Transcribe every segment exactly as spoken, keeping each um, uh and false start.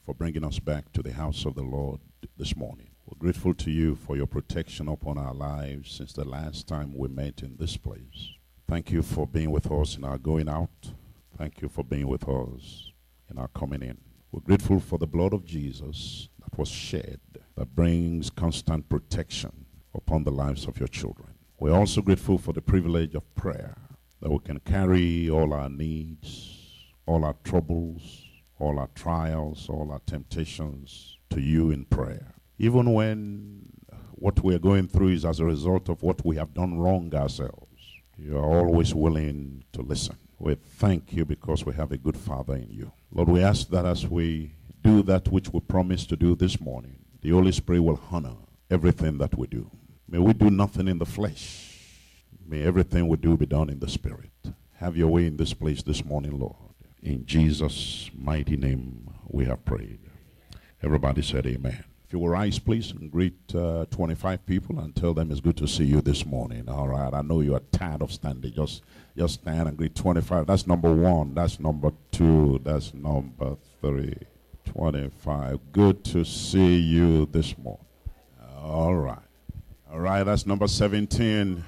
for bringing us back to the house of the Lord this morning. We're grateful to you for your protection upon our lives since the last time we met in this place. Thank you for being with us in our going out. Thank you for being with us in our coming in. We're grateful for the blood of Jesus that was shed, that brings constant protection upon the lives of your children. We're also grateful for the privilege of prayer, that we can carry all our needs, all our troubles, all our trials, all our temptations to you in prayer. Even when what we're going through is as a result of what we have done wrong ourselves, you are always willing to listen. We thank you because we have a good Father in you. Lord, we ask that as we do that which we promised to do this morning, the Holy Spirit will honor everything that we do. May we do nothing in the flesh. May everything we do be done in the Spirit. Have your way in this place this morning, Lord. In Jesus' mighty name we have prayed. Everybody said amen. If you will rise, please, and greet uh, twenty-five people and tell them it's good to see you this morning. All right, I know you are tired of standing. Just, just stand and greet twenty-five. That's number one. That's number two. That's number three. twenty-five. Good to see you this morning. All right. All right, that's number seventeen.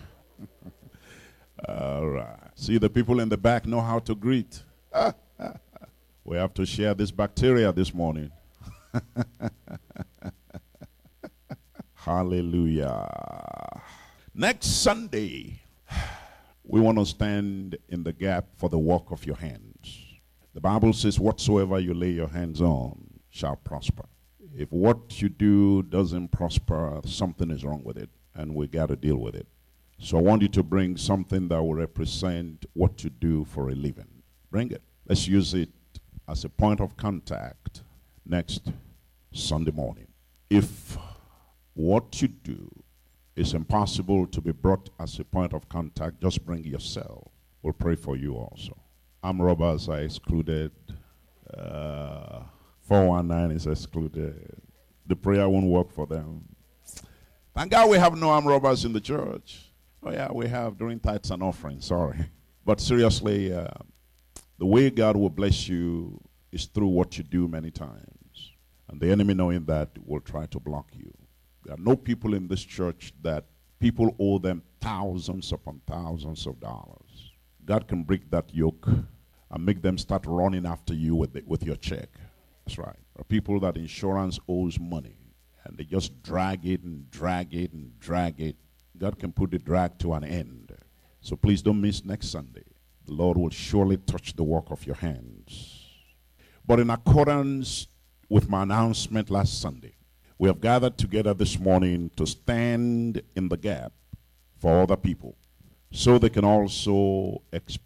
All right. See, the people in the back know how to greet. We have to share this bacteria this morning. Hallelujah. Next Sunday, we want to stand in the gap for the work of your hands. The Bible says, whatsoever you lay your hands on shall prosper. If what you do doesn't prosper, something is wrong with it, and we got to deal with it. So I want you to bring something that will represent what you do for a living. Bring it. Let's use it as a point of contact next Sunday morning. If what you do is impossible to be brought as a point of contact, just bring yourself. We'll pray for you also. Armed robbers are excluded. Uh, four one nine is excluded. The prayer won't work for them. Thank God we have no armed robbers in the church. Oh yeah, we have during tithes and offerings, sorry. But seriously, uh, the way God will bless you is through what you do many times. And the enemy, knowing that, will try to block you. There are no people in this church that people owe them thousands upon thousands of dollars. God can break that yoke and make them start running after you with, the, with your check. That's right. There are people that insurance owes money, and they just drag it and drag it and drag it. God can put the drag to an end. So please don't miss next Sunday. The Lord will surely touch the work of your hands. But in accordance with my announcement last Sunday, we have gathered together this morning to stand in the gap for other people so they can also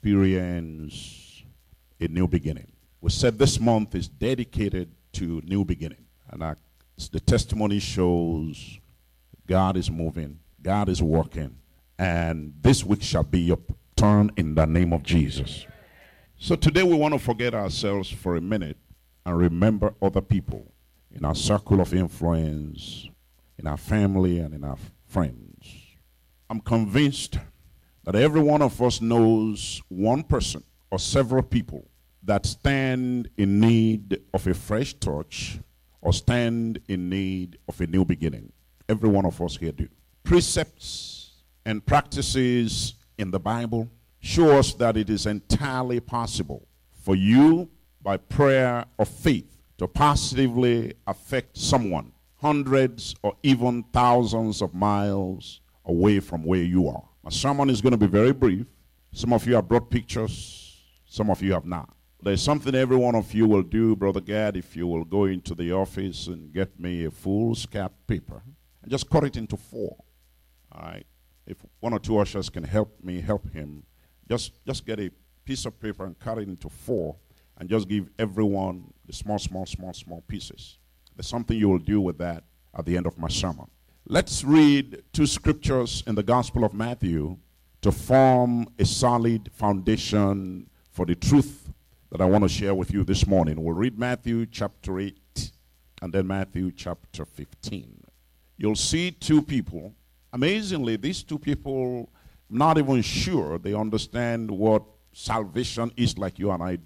experience a new beginning. We said this month is dedicated to new beginning. And as the testimony shows, God is moving, God is working, and this week shall be your turn in the name of Jesus. So today we want to forget ourselves for a minute and remember other people in our circle of influence, in our family, and in our friends. I'm convinced that every one of us knows one person or several people that stand in need of a fresh touch or stand in need of a new beginning. Every one of us here do. Precepts and practices in the Bible show us that it is entirely possible for you, by prayer of faith, to positively affect someone hundreds or even thousands of miles away from where you are. My sermon is going to be very brief. Some of you have brought pictures, some of you have not. There's something every one of you will do, Brother Gad, if you will go into the office and get me a full scrap paper and just cut it into four. All right. If one or two ushers can help me help him, just, just get a piece of paper and cut it into four and just give everyone the small, small, small, small pieces. There's something you will do with that at the end of my sermon. Let's read two scriptures in the Gospel of Matthew to form a solid foundation for the truth that I want to share with you this morning. We'll read Matthew chapter eight and then Matthew chapter fifteen. You'll see two people. Amazingly, these two people, not even sure they understand what salvation is like you and I do.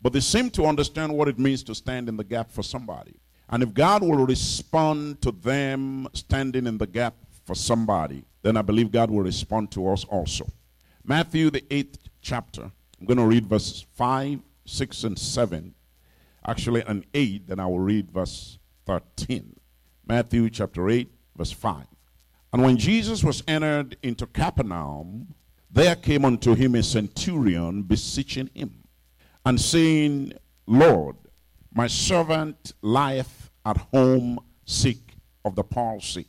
but they seem to understand what it means to stand in the gap for somebody. And if God will respond to them standing in the gap for somebody, then I believe God will respond to us also. Matthew, the eighth chapter, I'm going to read verses five, six, and seven. Actually, an eight, then I will read verse thirteen. Matthew chapter eight, verse five. And when Jesus was entered into Capernaum, there came unto him a centurion beseeching him, and saying, Lord, my servant lieth at home sick of the palsy,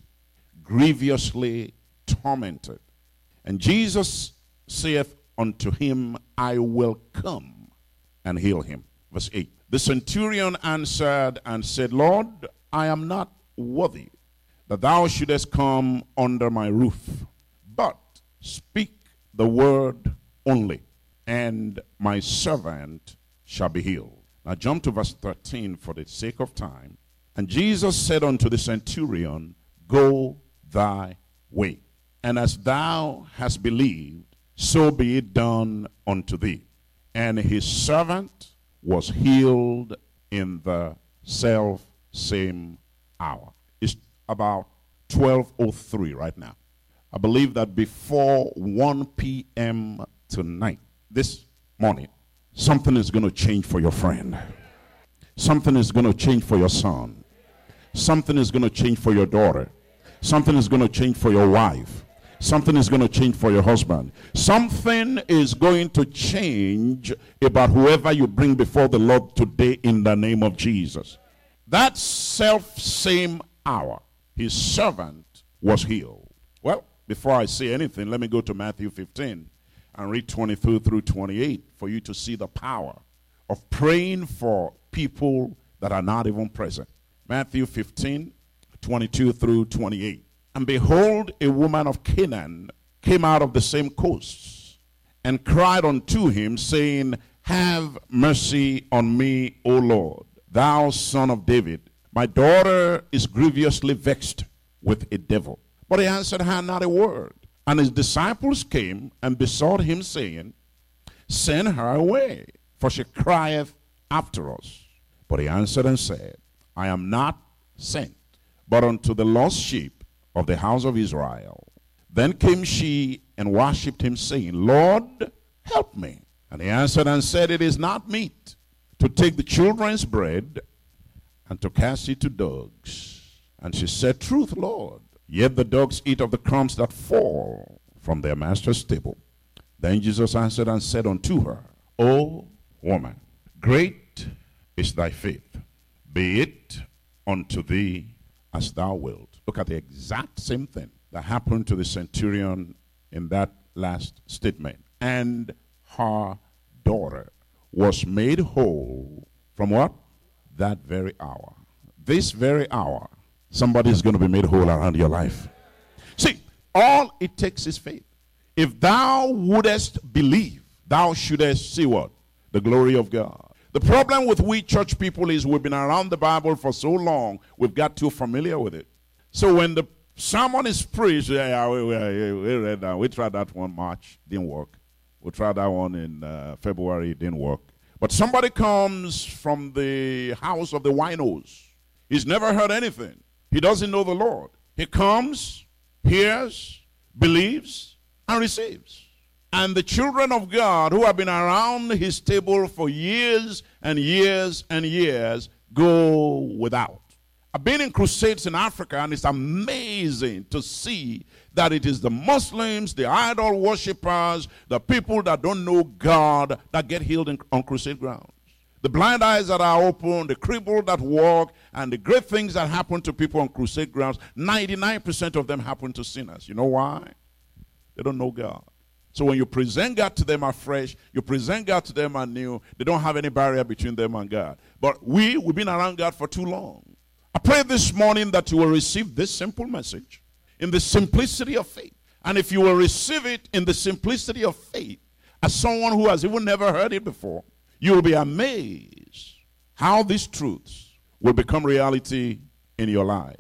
grievously tormented. And Jesus saith unto him, I will come and heal him. Verse eight. The centurion answered and said, Lord, I am not worthy that thou shouldest come under my roof, but speak the word only, and my servant shall be healed. Now jump to verse thirteen for the sake of time. And Jesus said unto the centurion, Go thy way, and as thou hast believed, so be it done unto thee. And his servant was healed in the self same hour. It's about twelve oh three right now. I believe that before one p m tonight, this morning, something is going to change for your friend. Something is going to change for your son. Something is going to change for your daughter. Something is going to change for your wife. Something is going to change for your husband. Something is going to change about whoever you bring before the Lord today in the name of Jesus. That self same hour, his servant was healed. Well, before I say anything, let me go to Matthew fifteen and read twenty-two through twenty-eight for you to see the power of praying for people that are not even present. Matthew fifteen, twenty-two through twenty-eight. And behold, a woman of Canaan came out of the same coasts and cried unto him, saying, Have mercy on me, O Lord, thou son of David. My daughter is grievously vexed with a devil. But he answered her not a word. And his disciples came and besought him, saying, Send her away, for she crieth after us. But he answered and said, I am not sent, but unto the lost sheep of the house of Israel. Then came she and worshipped him, saying, Lord, help me. And he answered and said, It is not meet to take the children's bread and to cast it to dogs. And she said, Truth, Lord. Yet the dogs eat of the crumbs that fall from their master's table. Then Jesus answered and said unto her, O woman, great is thy faith. Be it unto thee as thou wilt. Look at the exact same thing that happened to the centurion in that last statement. And her daughter was made whole from what? That very hour. This very hour, somebody's going to be made whole around your life. See, all it takes is faith. If thou wouldest believe, thou shouldest see what? The glory of God. The problem with we church people is we've been around the Bible for so long, we've got too familiar with it. So when the sermon is preached, yeah, we, we, we read that. We tried that one March, didn't work. We tried that one in uh, February, didn't work. But somebody comes from the house of the winos. He's never heard anything. He doesn't know the Lord. He comes, hears, believes, and receives. And the children of God who have been around his table for years and years and years go without. I've been in crusades in Africa, and it's amazing to see that it is the Muslims, the idol worshippers, the people that don't know God that get healed in, on crusade grounds. The blind eyes that are open, the crippled that walk, and the great things that happen to people on crusade grounds, ninety-nine percent of them happen to sinners. You know why? They don't know God. So when you present God to them afresh, you present God to them anew, they don't have any barrier between them and God. But we, we've been around God for too long. I pray this morning that you will receive this simple message in the simplicity of faith. And if you will receive it in the simplicity of faith, as someone who has even never heard it before, you will be amazed how these truths will become reality in your lives.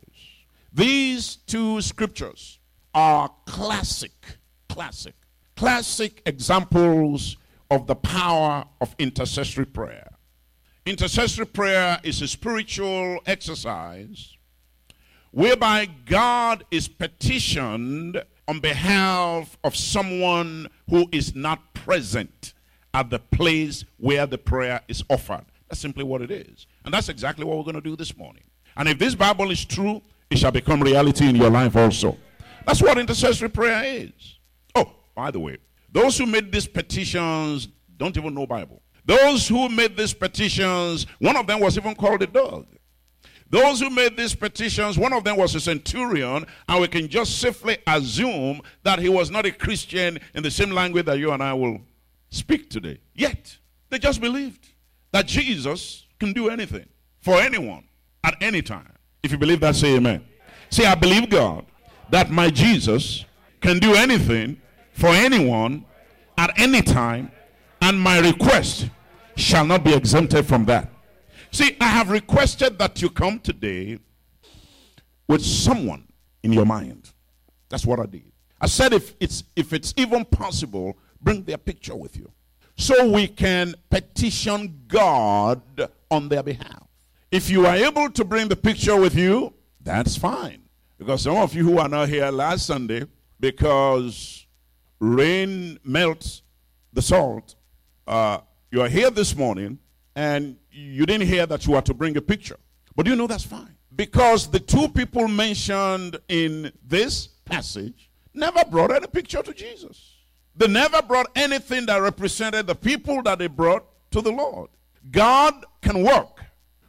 These two scriptures are classic, classic, classic examples of the power of intercessory prayer. Intercessory prayer is a spiritual exercise whereby God is petitioned on behalf of someone who is not present at the place where the prayer is offered. That's simply what it is. And that's exactly what we're going to do this morning. And if this Bible is true, it shall become reality in your life also. That's what intercessory prayer is. Oh, by the way, those who made these petitions don't even know Bible. Those who made these petitions, one of them was even called a dog. Those who made these petitions, one of them was a centurion, and we can just safely assume that he was not a Christian in the same language that you and I will speak today. Yet, they just believed that Jesus can do anything for anyone at any time. If you believe that, say amen. Say, I believe God that my Jesus can do anything for anyone at any time, and my request shall not be exempted from that. See, I have requested that you come today with someone in your mind. That's what I did. I said if it's if it's even possible, bring their picture with you, so we can petition God on their behalf. If you are able to bring the picture with you, that's fine. Because some of you who are not here last Sunday, because rain melts the salt, uh, you are here this morning, and you didn't hear that you are to bring a picture. But you know that's fine. Because the two people mentioned in this passage never brought any picture to Jesus. They never brought anything that represented the people that they brought to the Lord. God can work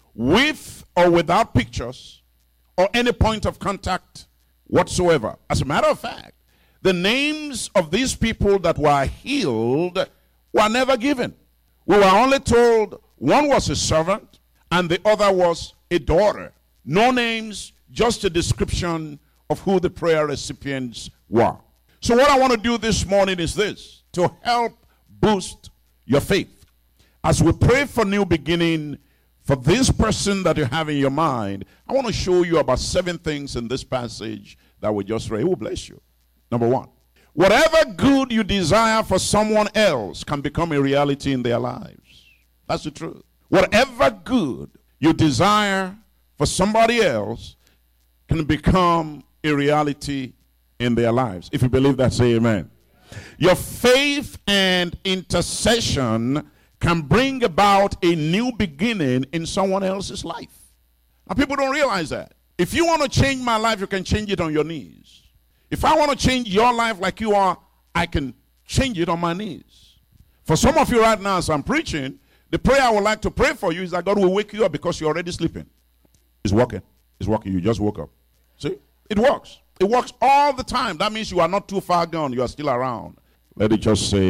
with or without pictures or any point of contact whatsoever. As a matter of fact, the names of these people that were healed were never given. We were only told one was a servant and the other was a daughter. No names, just a description of who the prayer recipients were. So what I want to do this morning is this, to help boost your faith. As we pray for new beginning for this person that you have in your mind, I want to show you about seven things in this passage that we just read. It will bless you. Number one, whatever good you desire for someone else can become a reality in their lives. That's the truth. Whatever good you desire for somebody else can become a reality in their lives. If you believe that, say amen. Your faith and intercession can bring about a new beginning in someone else's life. Now, people don't realize that. If you want to change my life, you can change it on your knees. If I want to change your life like you are, I can change it on my knees. For some of you right now, as I'm preaching, the prayer I would like to pray for you is that God will wake you up because you're already sleeping. It's working. It's working. You just woke up. See? It works. It works all the time. That means you are not too far gone. You are still around. Let it just say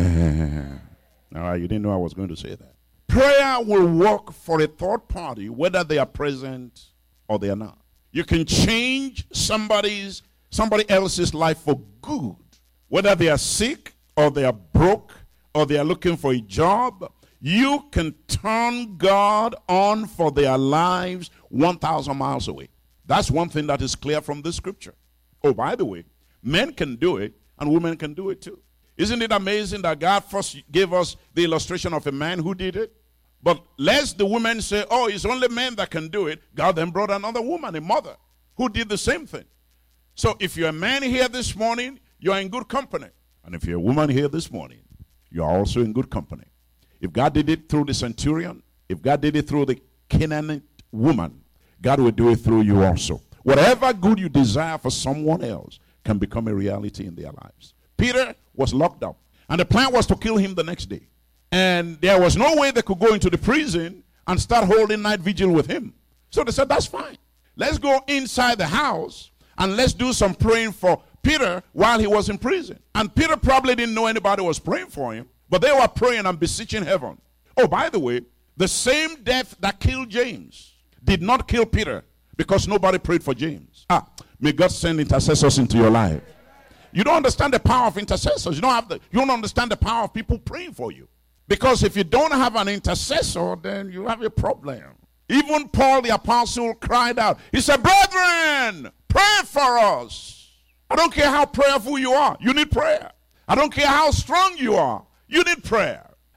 amen. All right, you didn't know I was going to say that. Prayer will work for a third party, whether they are present or they are not. You can change somebody's somebody else's life for good, whether they are sick or they are broke or they are looking for a job. You can turn God on for their lives one thousand miles away. That's one thing that is clear from this scripture. Oh, by the way, men can do it and women can do it too. Isn't it amazing that God first gave us the illustration of a man who did it? But lest the women say, oh, it's only men that can do it, God then brought another woman, a mother, who did the same thing. So if you're a man here this morning, you're in good company. And if you're a woman here this morning, you're also in good company. If God did it through the centurion, if God did it through the Canaanite woman, God will do it through you also. Whatever good you desire for someone else can become a reality in their lives. Peter was locked up, and the plan was to kill him the next day. And there was no way they could go into the prison and start holding night vigil with him. So they said, that's fine. Let's go inside the house and let's do some praying for Peter while he was in prison. And Peter probably didn't know anybody was praying for him, but they were praying and beseeching heaven. Oh, by the way, the same death that killed James did not kill Peter because nobody prayed for James. Ah, may God send intercessors into your life. You don't understand the power of intercessors. You don't have the, you don't understand the power of people praying for you. Because if you don't have an intercessor, then you have a problem. Even Paul the apostle cried out. He said, brethren, pray for us. I don't care how prayerful you are. You need prayer. I don't care how strong you are. You need prayer.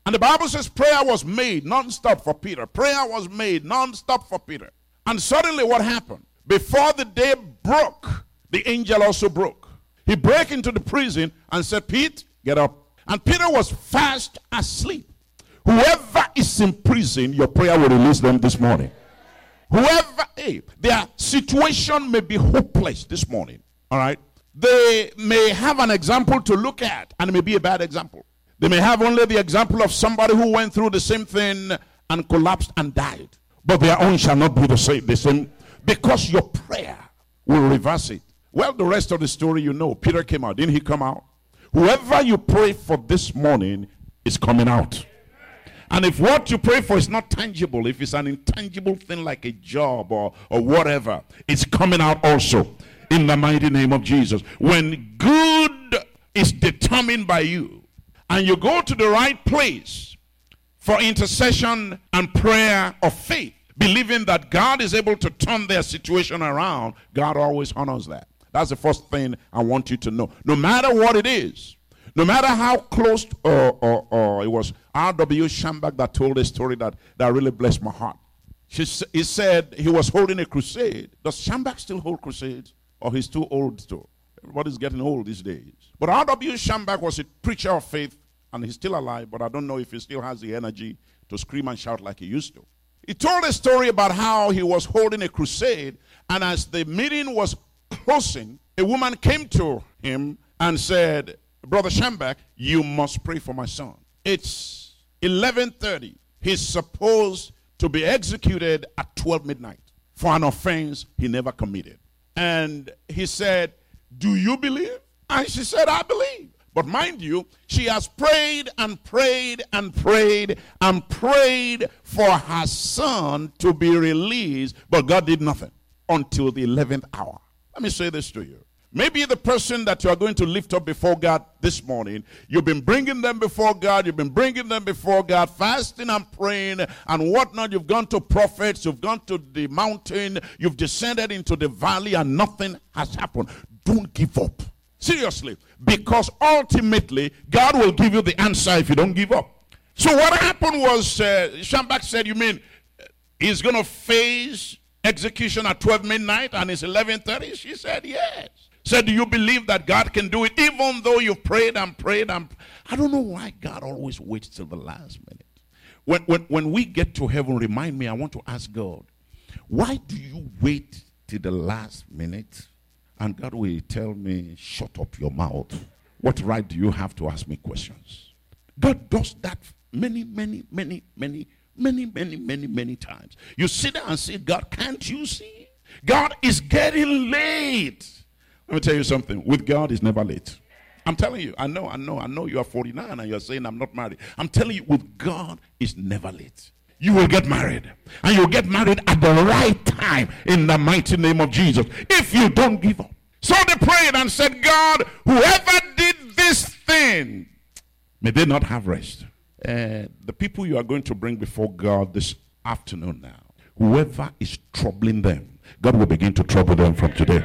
And the Bible says prayer was made non-stop for Peter. Prayer was made non-stop for Peter. And suddenly what happened? Before the day broke, the angel also broke. He broke into the prison and said, Pete, get up. And Peter was fast asleep. Whoever is in prison, your prayer will release them this morning. Whoever, hey, their situation may be hopeless this morning. All right? They may have an example to look at, and it may be a bad example. They may have only the example of somebody who went through the same thing and collapsed and died. But their own shall not be the same, the same, because your prayer will reverse it. Well, the rest of the story you know. Peter came out. Didn't he come out? Whoever you pray for this morning is coming out. And if what you pray for is not tangible, if it's an intangible thing like a job or, or whatever, it's coming out also in the mighty name of Jesus. When good is determined by you and you go to the right place for intercession and prayer of faith, believing that God is able to turn their situation around, God always honors that. That's the first thing I want you to know. No matter what it is, no matter how close, or, or, or it was R W Schambach that told a story that, that really blessed my heart. She, he said he was holding a crusade. Does Schambach still hold crusades? Or he's too old to? Everybody's getting old these days. But R W Schambach was a preacher of faith, and he's still alive, but I don't know if he still has the energy to scream and shout like he used to. He told a story about how he was holding a crusade, and as the meeting was closing, a woman came to him and said, Brother Schambach, you must pray for my son. It's eleven thirty. He's supposed to be executed at twelve midnight for an offense he never committed. And he said, do you believe? And she said, I believe. But mind you, she has prayed and prayed and prayed and prayed for her son to be released, but God did nothing until the eleventh hour. Let me say this to you. Maybe the person that you are going to lift up before God this morning, you've been bringing them before God, you've been bringing them before God, fasting and praying and whatnot. You've gone to prophets, you've gone to the mountain, you've descended into the valley, and nothing has happened. Don't give up. Seriously, because ultimately, God will give you the answer if you don't give up. So what happened was, uh, Schambach said, you mean he's going to face execution at twelve midnight and it's eleven thirty? She said, yes. Said, do you believe that God can do it even though you've prayed and prayed? And I don't know why God always waits till the last minute. When, when, when we get to heaven, remind me, I want to ask God, why do you wait till the last minute? And God will tell me, shut up your mouth. What right do you have to ask me questions? God does that many, many, many, many, many, many, many, many times. You sit there and say, God, can't you see? God is getting late. Let me tell you something. With God, it's never late. I'm telling you. I know, I know, I know you are forty-nine and you're saying I'm not married. I'm telling you, with God, it's never late. You will get married. And you'll get married at the right time in the mighty name of Jesus. If you don't give up. So they prayed and said, God, whoever did this thing, may they not have rest. Uh, the people you are going to bring before God this afternoon now, whoever is troubling them, God will begin to trouble them from today.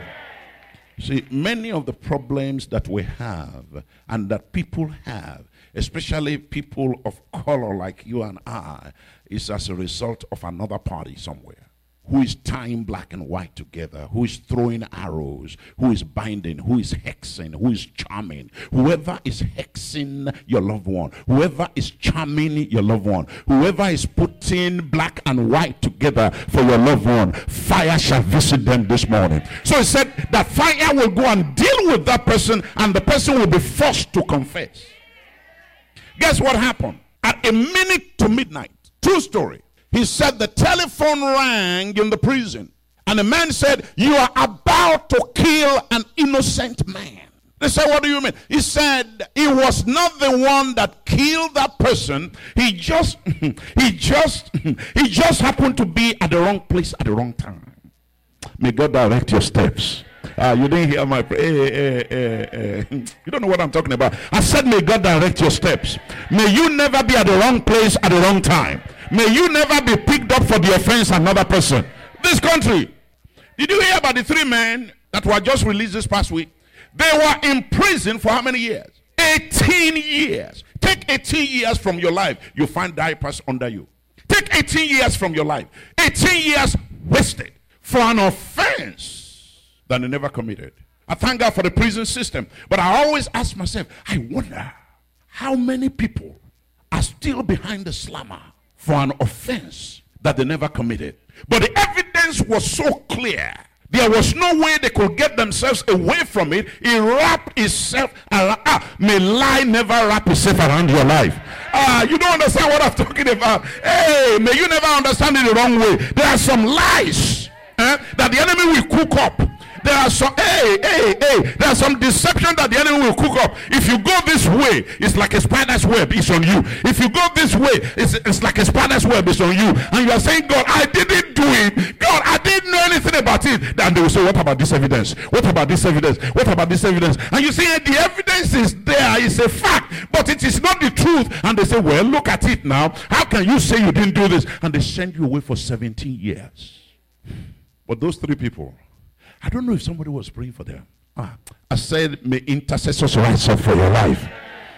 See, many of the problems that we have and that people have, especially people of color like you and I, is as a result of another party somewhere who is tying black and white together, who is throwing arrows, who is binding, who is hexing, who is charming. Whoever is hexing your loved one, whoever is charming your loved one, whoever is putting black and white together for your loved one, fire shall visit them this morning. So he said that fire will go and deal with that person, and the person will be forced to confess. Guess what happened? At a minute to midnight, true story, he said the telephone rang in the prison, and the man said, you are about to kill an innocent man. They said, what do you mean? He said he was not the one that killed that person. He just, he just, he just happened to be at the wrong place at the wrong time. May God direct your steps. Uh, you didn't hear my prayer. Hey, hey, hey, hey. You don't know what I'm talking about. I said, may God direct your steps. May you never be at the wrong place at the wrong time. May you never be picked up for the offense of another person. This country. Did you hear about the three men that were just released this past week? They were in prison for how many years? eighteen years. Take eighteen years from your life. You find diapers under you. Take eighteen years from your life. eighteen years wasted for an offense that they never committed. I thank God for the prison system. But I always ask myself, I wonder how many people are still behind the slammer for an offense that they never committed. But the evidence was so clear. There was no way they could get themselves away from it. It wrapped itself around. Ah, may lie never wrap itself around your life. Ah, you don't understand what I'm talking about. Hey, may you never understand it the wrong way. There are some lies eh, that the enemy will cook up. There are some, hey, hey, hey, there are some deception that the enemy will cook up. If you go this way, it's like a spider's web, it's on you. If you go this way, it's, it's like a spider's web, it's on you. And you are saying, God, I didn't do it. God, I didn't know anything about it. Then they will say, what about this evidence? What about this evidence? What about this evidence? And you see, the evidence is there, it's a fact, but it is not the truth. And they say, well, look at it now. How can you say you didn't do this? And they send you away for seventeen years. But those three people, I don't know if somebody was praying for them. Ah, I said, may intercessors rise up for your life.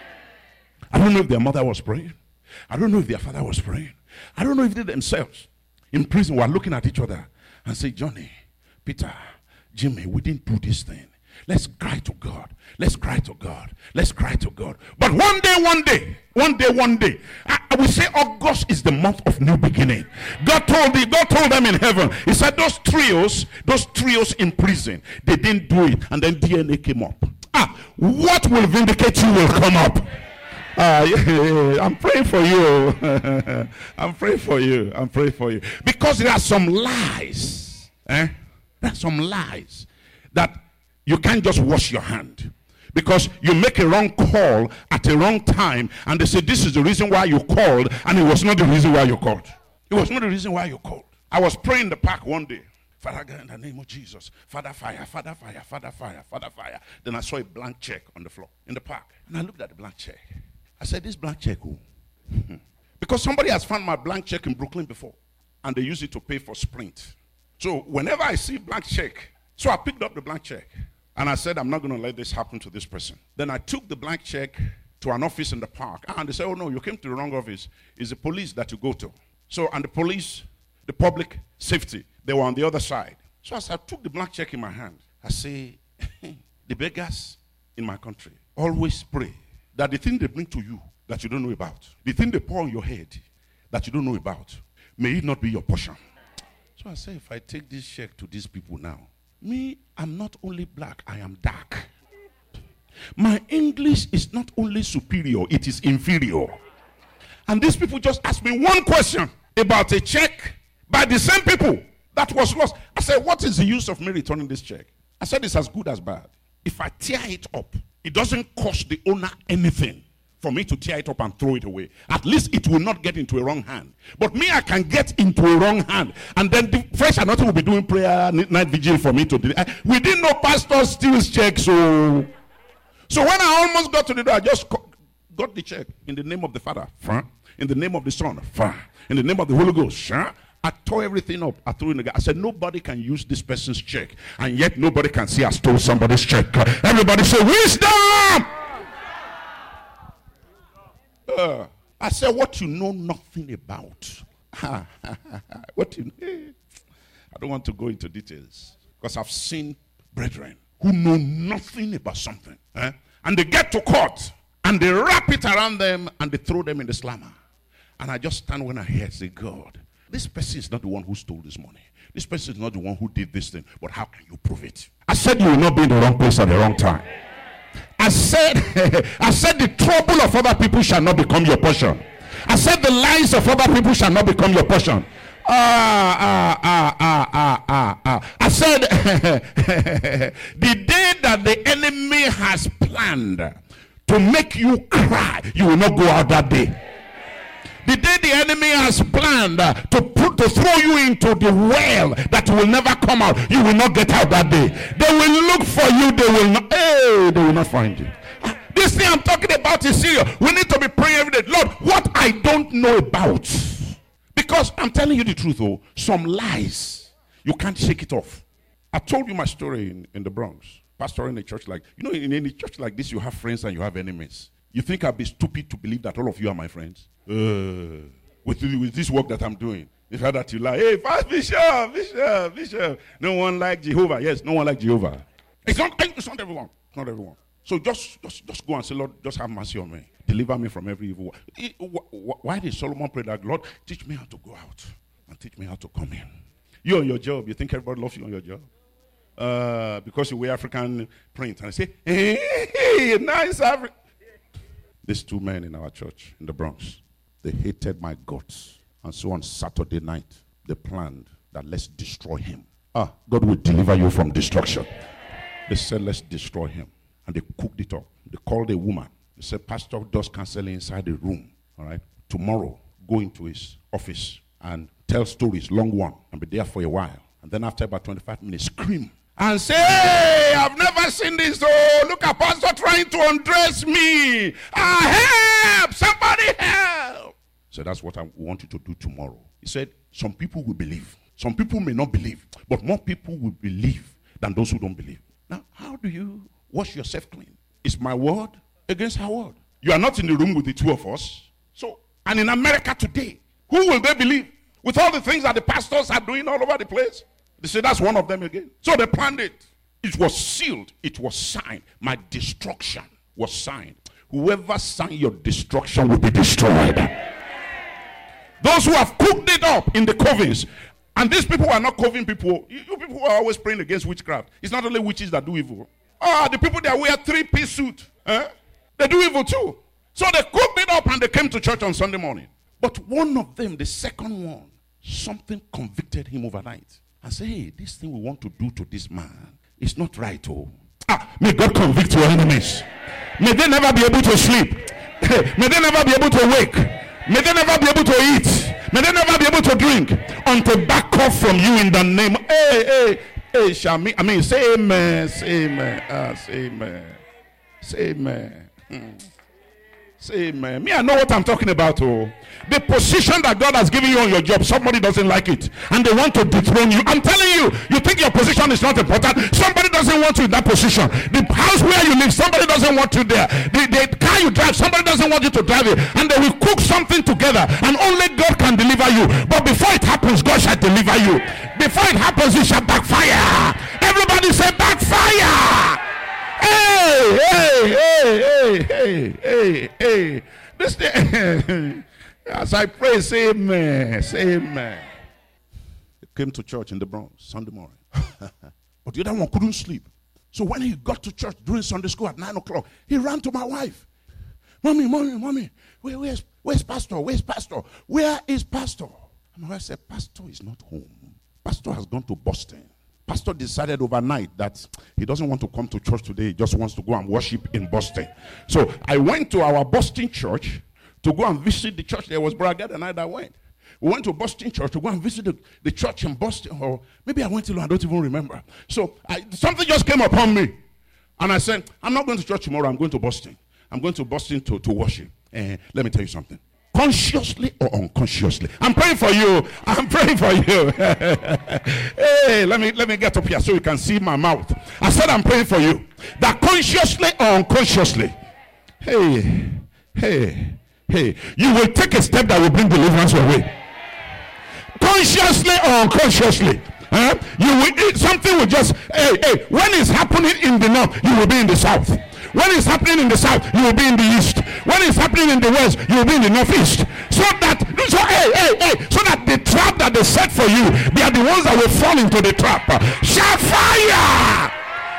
I don't know if their mother was praying. I don't know if their father was praying. I don't know if they themselves in prison were looking at each other and say, Johnny, Peter, Jimmy, we didn't do this thing. Let's cry to God. Let's cry to God. Let's cry to God. But one day, one day, one day, one day, I, I will say August is the month of new beginning. God told the, God told them in heaven. He said those trios, those trios in prison, they didn't do it, and then D N A came up. Ah, what will vindicate you will come up. Uh, yeah, I'm praying for you. I'm praying for you. I'm praying for you because there are some lies. Eh? There are some lies that you can't just wash your hand because you make a wrong call at a wrong time and they say this is the reason why you called, and it was not the reason why you called. It was not the reason why you called. I was praying in the park one day. Father God, in the name of Jesus, Father fire, Father fire, Father fire, Father fire. Then I saw a blank check on the floor in the park. And I looked at the blank check. I said, this blank check, who? Because somebody has found my blank check in Brooklyn before and they use it to pay for Sprint. So whenever I see blank check, so I picked up the blank check. And I said, I'm not going to let this happen to this person. Then I took the blank check to an office in the park. And they said, oh, no, you came to the wrong office. It's the police that you go to. So, and the police, the public safety, they were on the other side. So as I took the blank check in my hand, I say, the beggars in my country always pray that the thing they bring to you that you don't know about, the thing they pour on your head that you don't know about, may it not be your portion. So I say, if I take this check to these people now, me, I'm not only black, I am dark. My English is not only superior, it is inferior. And these people just asked me one question about a check by the same people that was lost. I said, what is the use of me returning this check? I said, it's as good as bad. If I tear it up, it doesn't cost the owner anything for me to tear it up and throw it away. At least it will not get into a wrong hand. But me, I can get into a wrong hand. And then the fresh anointing will be doing prayer, night vigil for me to do. We didn't know pastor steals checks. So, so when I almost got to the door, I just got the check in the name of the Father, in the name of the Son, in the name of the Holy Ghost. I tore everything up. I threw it in the guy. I said, nobody can use this person's check. And yet nobody can say I stole somebody's check. Everybody say, wisdom! Uh, I said, what you know nothing about. What you know? I don't want to go into details because I've seen brethren who know nothing about something. Eh? And they get to court and they wrap it around them and they throw them in the slammer. And I just stand when I hear and say, God, this person is not the one who stole this money. This person is not the one who did this thing. But how can you prove it? I said you will not be in the wrong place at the wrong time. I said, I said the trouble of other people shall not become your portion. I said the lies of other people shall not become your portion. Ah, ah, ah, ah, ah, ah, ah. I said, the day that the enemy has planned to make you cry, you will not go out that day. The day the enemy has planned to put to throw you into the well that will never come out, you will not get out that day. They will look for you, they will not, hey, they will not find you. This thing I'm talking about is serious. We need to be praying every day. Lord, what I don't know about. Because I'm telling you the truth, oh, some lies, you can't shake it off. I told you my story in, in the Bronx. pastoring a church like, you know, in any church like this, you have friends and you have enemies. You think I'd be stupid to believe that all of you are my friends? Uh, with, with this work that I'm doing. If I that you like, hey, Pastor Bishop, Bishop, Bishop. No one like Jehovah. Yes, no one like Jehovah. It's not, it's not everyone. It's not everyone. So just, just, just go and say, Lord, just have mercy on me. Deliver me from every evil. Why did Solomon pray that? Lord, teach me how to go out and teach me how to come in. You on your job, you think everybody loves you on your job? Uh, because you wear African print. And I say, hey, nice African. These two men in our church in the Bronx, they hated my guts. And so on Saturday night, they planned that let's destroy him. Ah, God will deliver you from destruction. They said, let's destroy him. And they cooked it up. They called a woman. They said, Pastor does counseling inside the room. All right. Tomorrow, go into his office and tell stories, long one, and be there for a while. And then after about twenty-five minutes, scream and say, hey, I've never seen this. Oh, look at Pastor trying to undress me. Ah, help! Somebody help! So that's what I want you to do tomorrow. He said, some people will believe. Some people may not believe, but more people will believe than those who don't believe. Now, how do you wash yourself clean? Is my word against her word? You are not in the room with the two of us. So, and in America today, who will they believe? With all the things that the pastors are doing all over the place. They say that's one of them again. So they planned it. It was sealed. It was signed. My destruction was signed. Whoever signed your destruction will be destroyed. Those who have cooked it up in the covens. And these people are not coven people. You, you people are always praying against witchcraft. It's not only witches that do evil. Ah, the people that wear three-piece suit. Eh? They do evil too. So they cooked it up and they came to church on Sunday morning. But one of them, the second one, something convicted him overnight. I said, hey, this thing we want to do to this man, it's not right. Oh, ah, may God convict your enemies. May they never be able to sleep. May they never be able to wake. May they never be able to eat. May they never be able to drink until back off from you in the name. Hey, hey, hey, Shami. I mean, say amen. Say amen. Ah, say amen. Say amen. Hmm. Say amen. Me, I know what I'm talking about. Oh, the position that God has given you on your job, somebody doesn't like it, and they want to dethrone you. I'm telling you, you think your position is not important. Somebody doesn't want you in that position. The house where you live, somebody doesn't want you there. The, the car you drive, somebody doesn't want you to drive it, and they will cook something together, and only God can deliver you. But before it happens, God shall deliver you. Before it happens, it shall backfire. Everybody say backfire. Hey, hey, hey, hey, hey, hey. This thing, as I pray, say amen, say amen. He came to church in the Bronx Sunday morning. But the other one couldn't sleep. So when he got to church during Sunday school at nine o'clock, he ran to my wife. Mommy, mommy, mommy, where, where's, where's Pastor? Where's Pastor? Where is Pastor? And my wife said, Pastor is not home. Pastor has gone to Boston. Pastor decided overnight that he doesn't want to come to church today. He just wants to go and worship in Boston. So I went to our Boston church to go and visit the church. There was Brother and I that went. We went to Boston church to go and visit the, the church in Boston. Or maybe I went to, I don't even remember. So I, something just came upon me. And I said, I'm not going to church tomorrow. I'm going to Boston. I'm going to Boston to, to worship. And let me tell you something. Consciously or unconsciously, I'm praying for you. I'm praying for you. Hey, let me let me get up here so you can see my mouth. I said I'm praying for you. That consciously or unconsciously, hey, hey, hey, you will take a step that will bring deliverance your way. Consciously or unconsciously, huh? You will something will just hey hey. When it's happening in the north, you will be in the south. When it's happening in the south, you will be in the east. When it's happening in the west, you will be in the northeast. So that, so hey, hey, hey, so that the trap that they set for you, they are the ones that will fall into the trap. Shout fire!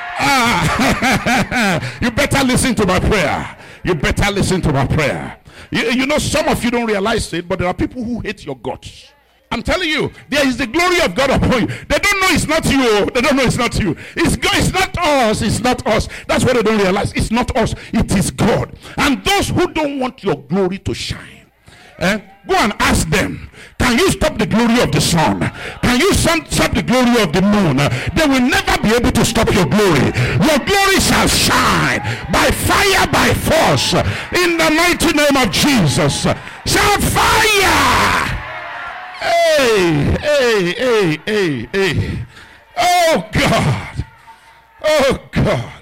Ah, you better listen to my prayer. You better listen to my prayer. You, you know, some of you don't realize it, but there are people who hate your guts. I'm telling you, there is the glory of God upon you. They don't know it's not you. They don't know it's not you. It's God. It's not us. It's not us. That's what they don't realize. It's not us. It is God. And those who don't want your glory to shine, eh, go and ask them, can you stop the glory of the sun? Can you stop the glory of the moon? They will never be able to stop your glory. Your glory shall shine by fire, by force. In the mighty name of Jesus. Shout fire! Hey, hey, hey, hey, hey. Oh God. Oh God.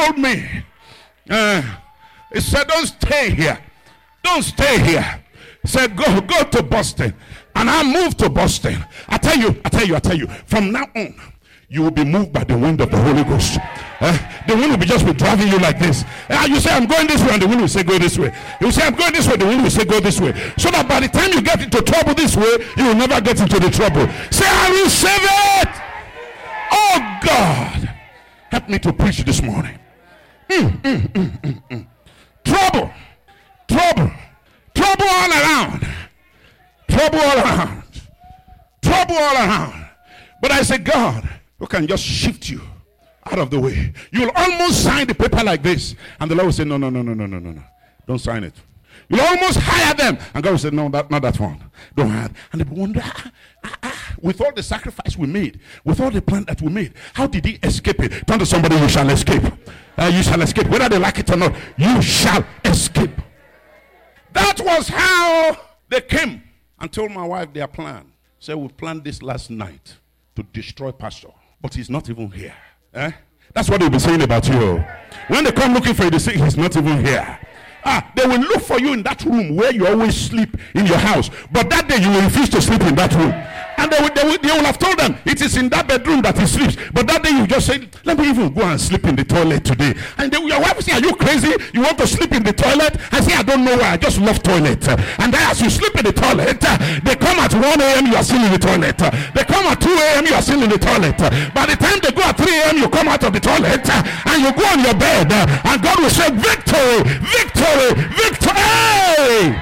told me, uh, he said, don't stay here. Don't stay here. He said, go, go to Boston. And I moved to Boston. I tell you, I tell you, I tell you, from now on, you will be moved by the wind of the Holy Ghost. Uh, the wind will be just be driving you like this. Uh, you say, I'm going this way, and the wind will say, go this way. You say, I'm going this way, the wind will say, go this way. So that by the time you get into trouble this way, you will never get into the trouble. Say, I will save it. Oh God, help me to preach this morning. Mm, mm, mm, mm, mm. Trouble, trouble, trouble all around. Trouble all around. Trouble all around. But I say, God, who can just shift you out of the way. You'll almost sign the paper like this. And the Lord will say, no, no, no, no, no, no, no, no. Don't sign it. You'll almost hire them. And God will say, no, that, not that one. Don't hire. And they wonder, ah, ah, ah, with all the sacrifice we made, with all the plan that we made, how did he escape it? Turn to somebody, you shall escape. Uh, you shall escape. Whether they like it or not, you shall escape. That was how they came and told my wife their plan. Said, we planned this last night to destroy Pastor. But he's not even here. Eh? That's what they'll be saying about you. When they come looking for you, they say he's not even here. Ah, they will look for you in that room where you always sleep in your house. But that day you will refuse to sleep in that room. And they will, they will, they will have told them it is in that bedroom that he sleeps. But that day you just say, let me even go and sleep in the toilet today. And they, your wife will say, are you crazy? You want to sleep in the toilet? I say, I don't know why. I just love toilet. And then as you sleep in the toilet, they come at one a.m. you are still in the toilet. They come at two a.m. you are still in the toilet. By the time they go at three a.m. you come out of the toilet and you go on your bed. And God will say, victory, victory, victory.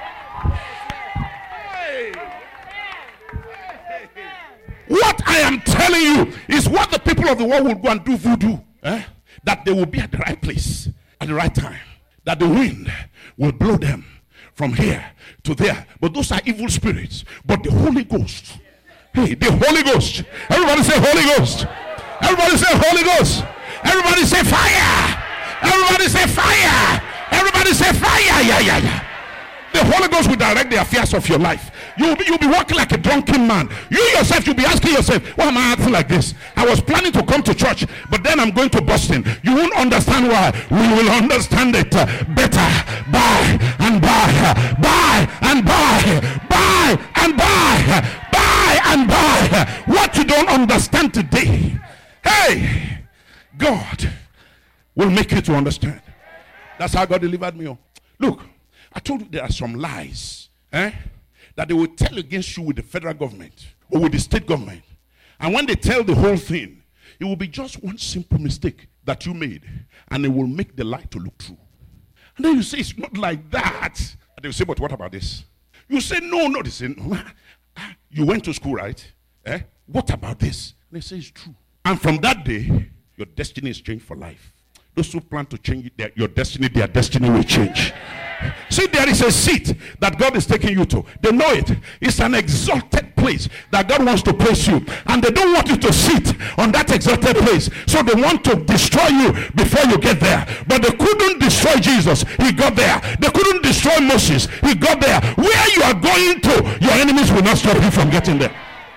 What I am telling you is what the people of the world will go and do voodoo. Eh? That they will be at the right place at the right time. That the wind will blow them from here to there. But those are evil spirits. But the Holy Ghost. Hey, the Holy Ghost. Everybody say Holy Ghost. Everybody say Holy Ghost. Everybody say fire. Everybody say fire. Everybody say fire. Yeah, yeah, yeah. The Holy Ghost will direct the affairs of your life. You'll be, you'll be walking like a drunken man. You yourself, you'll be asking yourself, why am I acting like this? I was planning to come to church, but then I'm going to Boston. You won't understand why. We will understand it uh, better. Buy and buy. Buy and buy. Buy and buy. Buy and buy. What you don't understand today, hey, God will make you to understand. That's how God delivered me. Look, I told you there are some lies eh, that they will tell against you with the federal government or with the state government. And when they tell the whole thing, it will be just one simple mistake that you made, and it will make the lie to look true. And then you say, it's not like that. And they will say, but what about this? You say, no, no. They say, no. You went to school, right? Eh? What about this? And they say, it's true. And from that day, your destiny is changed for life. Those who plan to change their, your destiny, their destiny will change. See, there is a seat that God is taking you to. They know it. It's an exalted place that God wants to place you. And they don't want you to sit on that exalted place. So they want to destroy you before you get there. But they couldn't destroy Jesus. He got there. They couldn't destroy Moses. He got there. Where you are going to, your enemies will not stop you from getting there.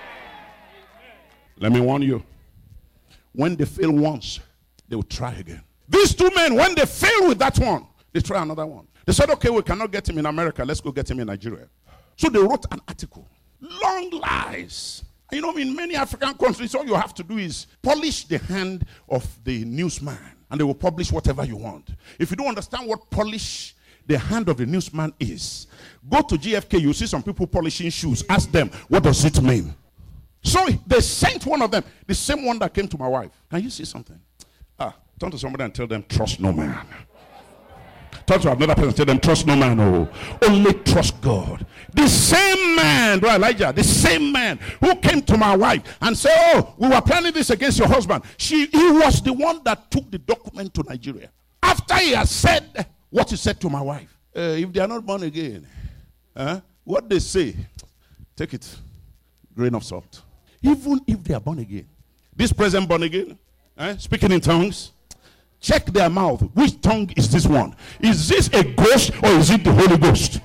Let me warn you. When they fail once, they will try again. These two men, when they fail with that one, they try another one. They said, okay, we cannot get him in America. Let's go get him in Nigeria. So they wrote an article. Long lies. You know, in many African countries, all you have to do is polish the hand of the newsman, and they will publish whatever you want. If you don't understand what polish the hand of the newsman is, go to G F K. You see some people polishing shoes. Ask them, what does it mean? So they sent one of them, the same one that came to my wife. Can you see something? Ah, turn to somebody and tell them, trust no man. Talk to another person and tell them, trust no man, oh, only trust God. The same man, bro Elijah, the same man who came to my wife and said, oh, we were planning this against your husband. She, he was the one that took the document to Nigeria. After he has said what he said to my wife, uh, if they are not born again, uh, what they say, take it, grain of salt. Even if they are born again, this present born again, uh, speaking in tongues, check their mouth. Which tongue is this one? Is this a ghost or is it the Holy Ghost?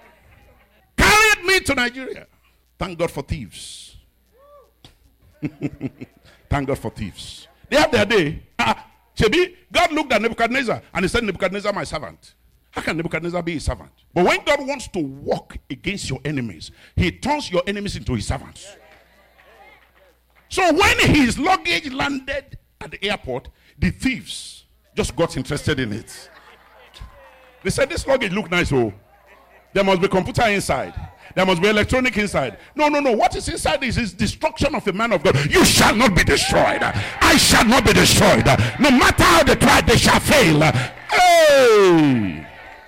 Carried me to Nigeria. Thank God for thieves. Thank God for thieves. They have their day. Uh, Shebi, God looked at Nebuchadnezzar and he said, Nebuchadnezzar, my servant. How can Nebuchadnezzar be his servant? But when God wants to walk against your enemies, he turns your enemies into his servants. So when his luggage landed at the airport, the thieves just got interested in it. They said, this luggage look nice, oh. There must be computer inside. There must be electronic inside. No, no, no. What is inside is his destruction of a man of God. You shall not be destroyed. I shall not be destroyed. No matter how they try, they shall fail. Hey!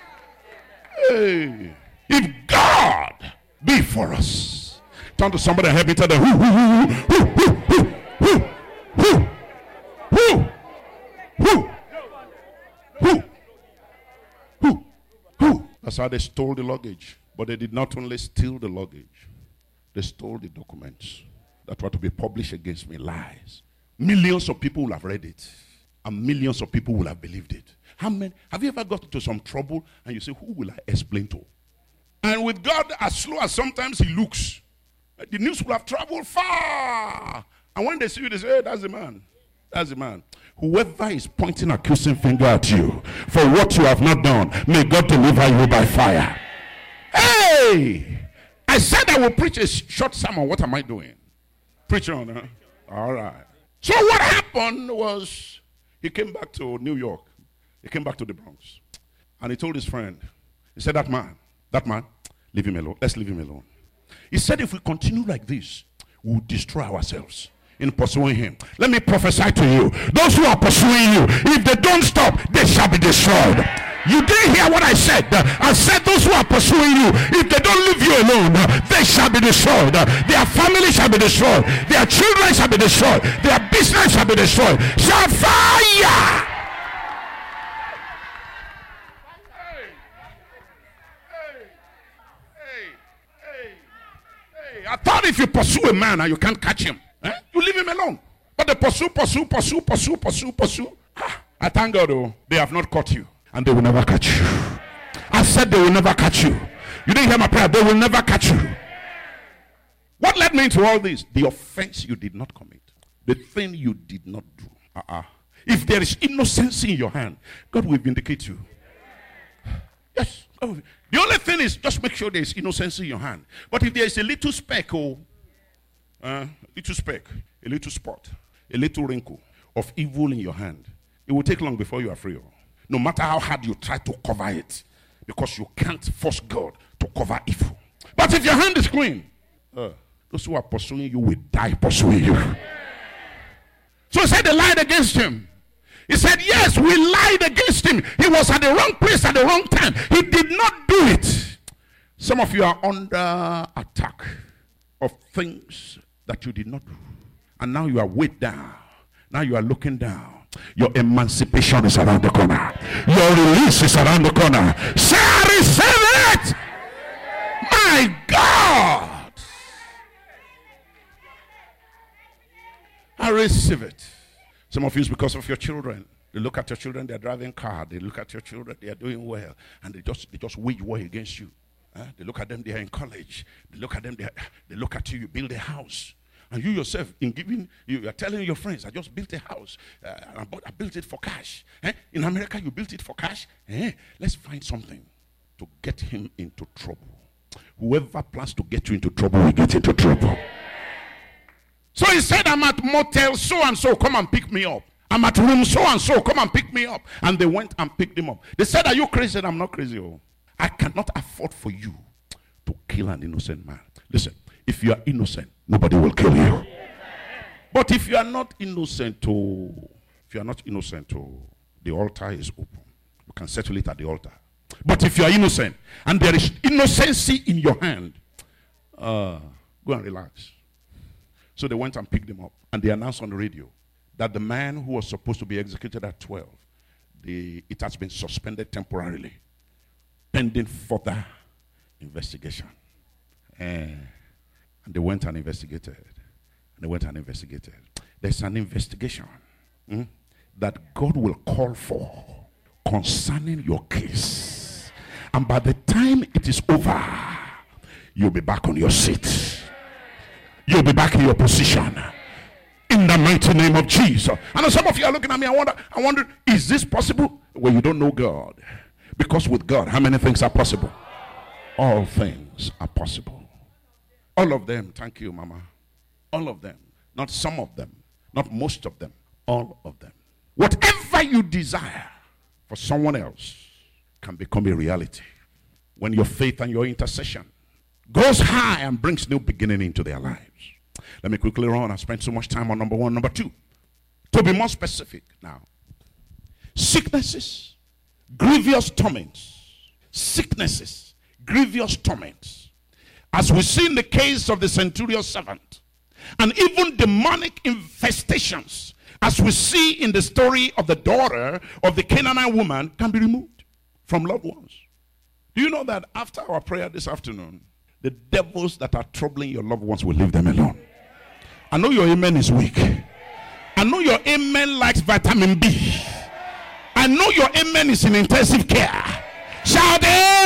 Hey! If God be for us, turn to somebody and help me tell them, who, who, who, who, who, who, who, who, who, who, who. That's how they stole the luggage. But they did not only steal the luggage, they stole the documents that were to be published against me, lies. Millions of people will have read it, and millions of people will have believed it. How many? Have you ever got into some trouble and you say, who will I explain to? And with God, as slow as sometimes he looks, the news will have traveled far. And when they see you, they say, hey, that's the man. That's the man. Whoever is pointing accusing finger at you for what you have not done, may God deliver you by fire. Hey! I said I will preach a short sermon. What am I doing? Preach on, huh? All right. So what happened was he came back to New York. He came back to the Bronx. And he told his friend, he said, that man, that man, leave him alone. Let's leave him alone. He said, if we continue like this, we'll destroy ourselves in pursuing him. Let me prophesy to you. Those who are pursuing you, if they don't stop, they shall be destroyed. You didn't hear what I said. I said those who are pursuing you, if they don't leave you alone, they shall be destroyed. Their family shall be destroyed. Their children shall be destroyed. Their business shall be destroyed. Shall fire! Hey, hey, hey, hey, hey. I thought if you pursue a man and you can't catch him, eh, you leave him alone. But they pursue, pursue, pursue, pursue, pursue, pursue. Ah, I thank God, oh, they have not caught you. And they will never catch you. I said they will never catch you. You didn't hear my prayer. They will never catch you. What led me into all this? The offense you did not commit. The thing you did not do. Uh-uh. If there is innocence in your hand, God will vindicate you. Yes. The only thing is just make sure there is innocence in your hand. But if there is a little speck, or uh, little speck, a little spot, a little wrinkle of evil in your hand, it will take long before you are free. No matter how hard you try to cover it, because you can't force God to cover evil. But if your hand is clean, uh, those who are pursuing you will die pursuing you. So he said they lied against him. He said, yes, we lied against him. He was at the wrong place at the wrong time. He did not do it. Some of you are under attack of things that you did not do. And now you are weighed down. Now you are looking down. Your emancipation is around the corner. Your release is around the corner. Say, I receive it. My God. I receive it. Some of you, is because of your children. They look at your children, they're driving car. They look at your children, they are doing well. And they just they just wage war against you. Huh? They look at them, they are in college. They look at them, they, are, they look at you, you build a house. And you yourself, in giving, you are telling your friends, I just built a house. Uh, I, bought, I built it for cash. Eh? In America, you built it for cash. Eh? Let's find something to get him into trouble. Whoever plans to get you into trouble will get into trouble. So he said, I'm at motel so-and-so, come and pick me up. I'm at room so-and-so, come and pick me up. And they went and picked him up. They said, are you crazy? I'm not crazy. Oh. I cannot afford for you to kill an innocent man. Listen. If you are innocent, nobody will kill you. But if you are not innocent, oh, if you are not innocent, oh, the altar is open. You can settle it at the altar. But if you are innocent and there is innocency in your hand, uh, go and relax. So they went and picked him up, and they announced on the radio that the man who was supposed to be executed at twelve, the, it has been suspended temporarily, pending further investigation. Uh, And they went and investigated. And they went and investigated. There's an investigation hmm, that God will call for concerning your case. And by the time it is over, you'll be back on your seat. You'll be back in your position. In in the mighty name of Jesus. I know some of you are looking at me. I wonder, I wonder, is this possible? Well, you don't know God. Because with God, how many things are possible? All things are possible. All of them. Thank you, Mama. All of them. Not some of them. Not most of them. All of them. Whatever you desire for someone else can become a reality when your faith and your intercession goes high and brings new beginning into their lives. Let me quickly run. I spent so much time on number one. Number two, to be more specific now. Sicknesses, grievous torments. Sicknesses, grievous torments. As we see in the case of the centurion's servant, and even demonic infestations, as we see in the story of the daughter of the Canaanite woman, can be removed from loved ones. Do you know that after our prayer this afternoon, the devils that are troubling your loved ones will leave them alone? I know your amen is weak. I know your amen likes vitamin B. I know your amen is in intensive care. Shout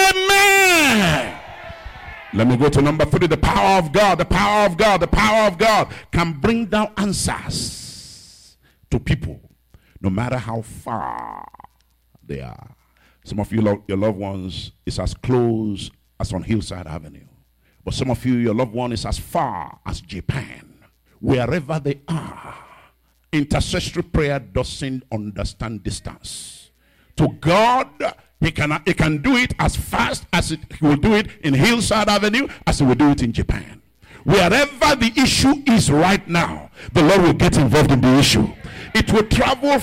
amen. Let me go to number three. The power of God, the power of God, the power of God can bring down answers to people, no matter how far they are. Some of you, lo- your loved ones, is as close as on Hillside Avenue. But some of you, your loved one is as far as Japan. Wherever they are, intercessory prayer doesn't understand distance. To God, He can, he can do it as fast as it, He will do it in Hillside Avenue as He will do it in Japan. Wherever the issue is right now, the Lord will get involved in the issue. It will travel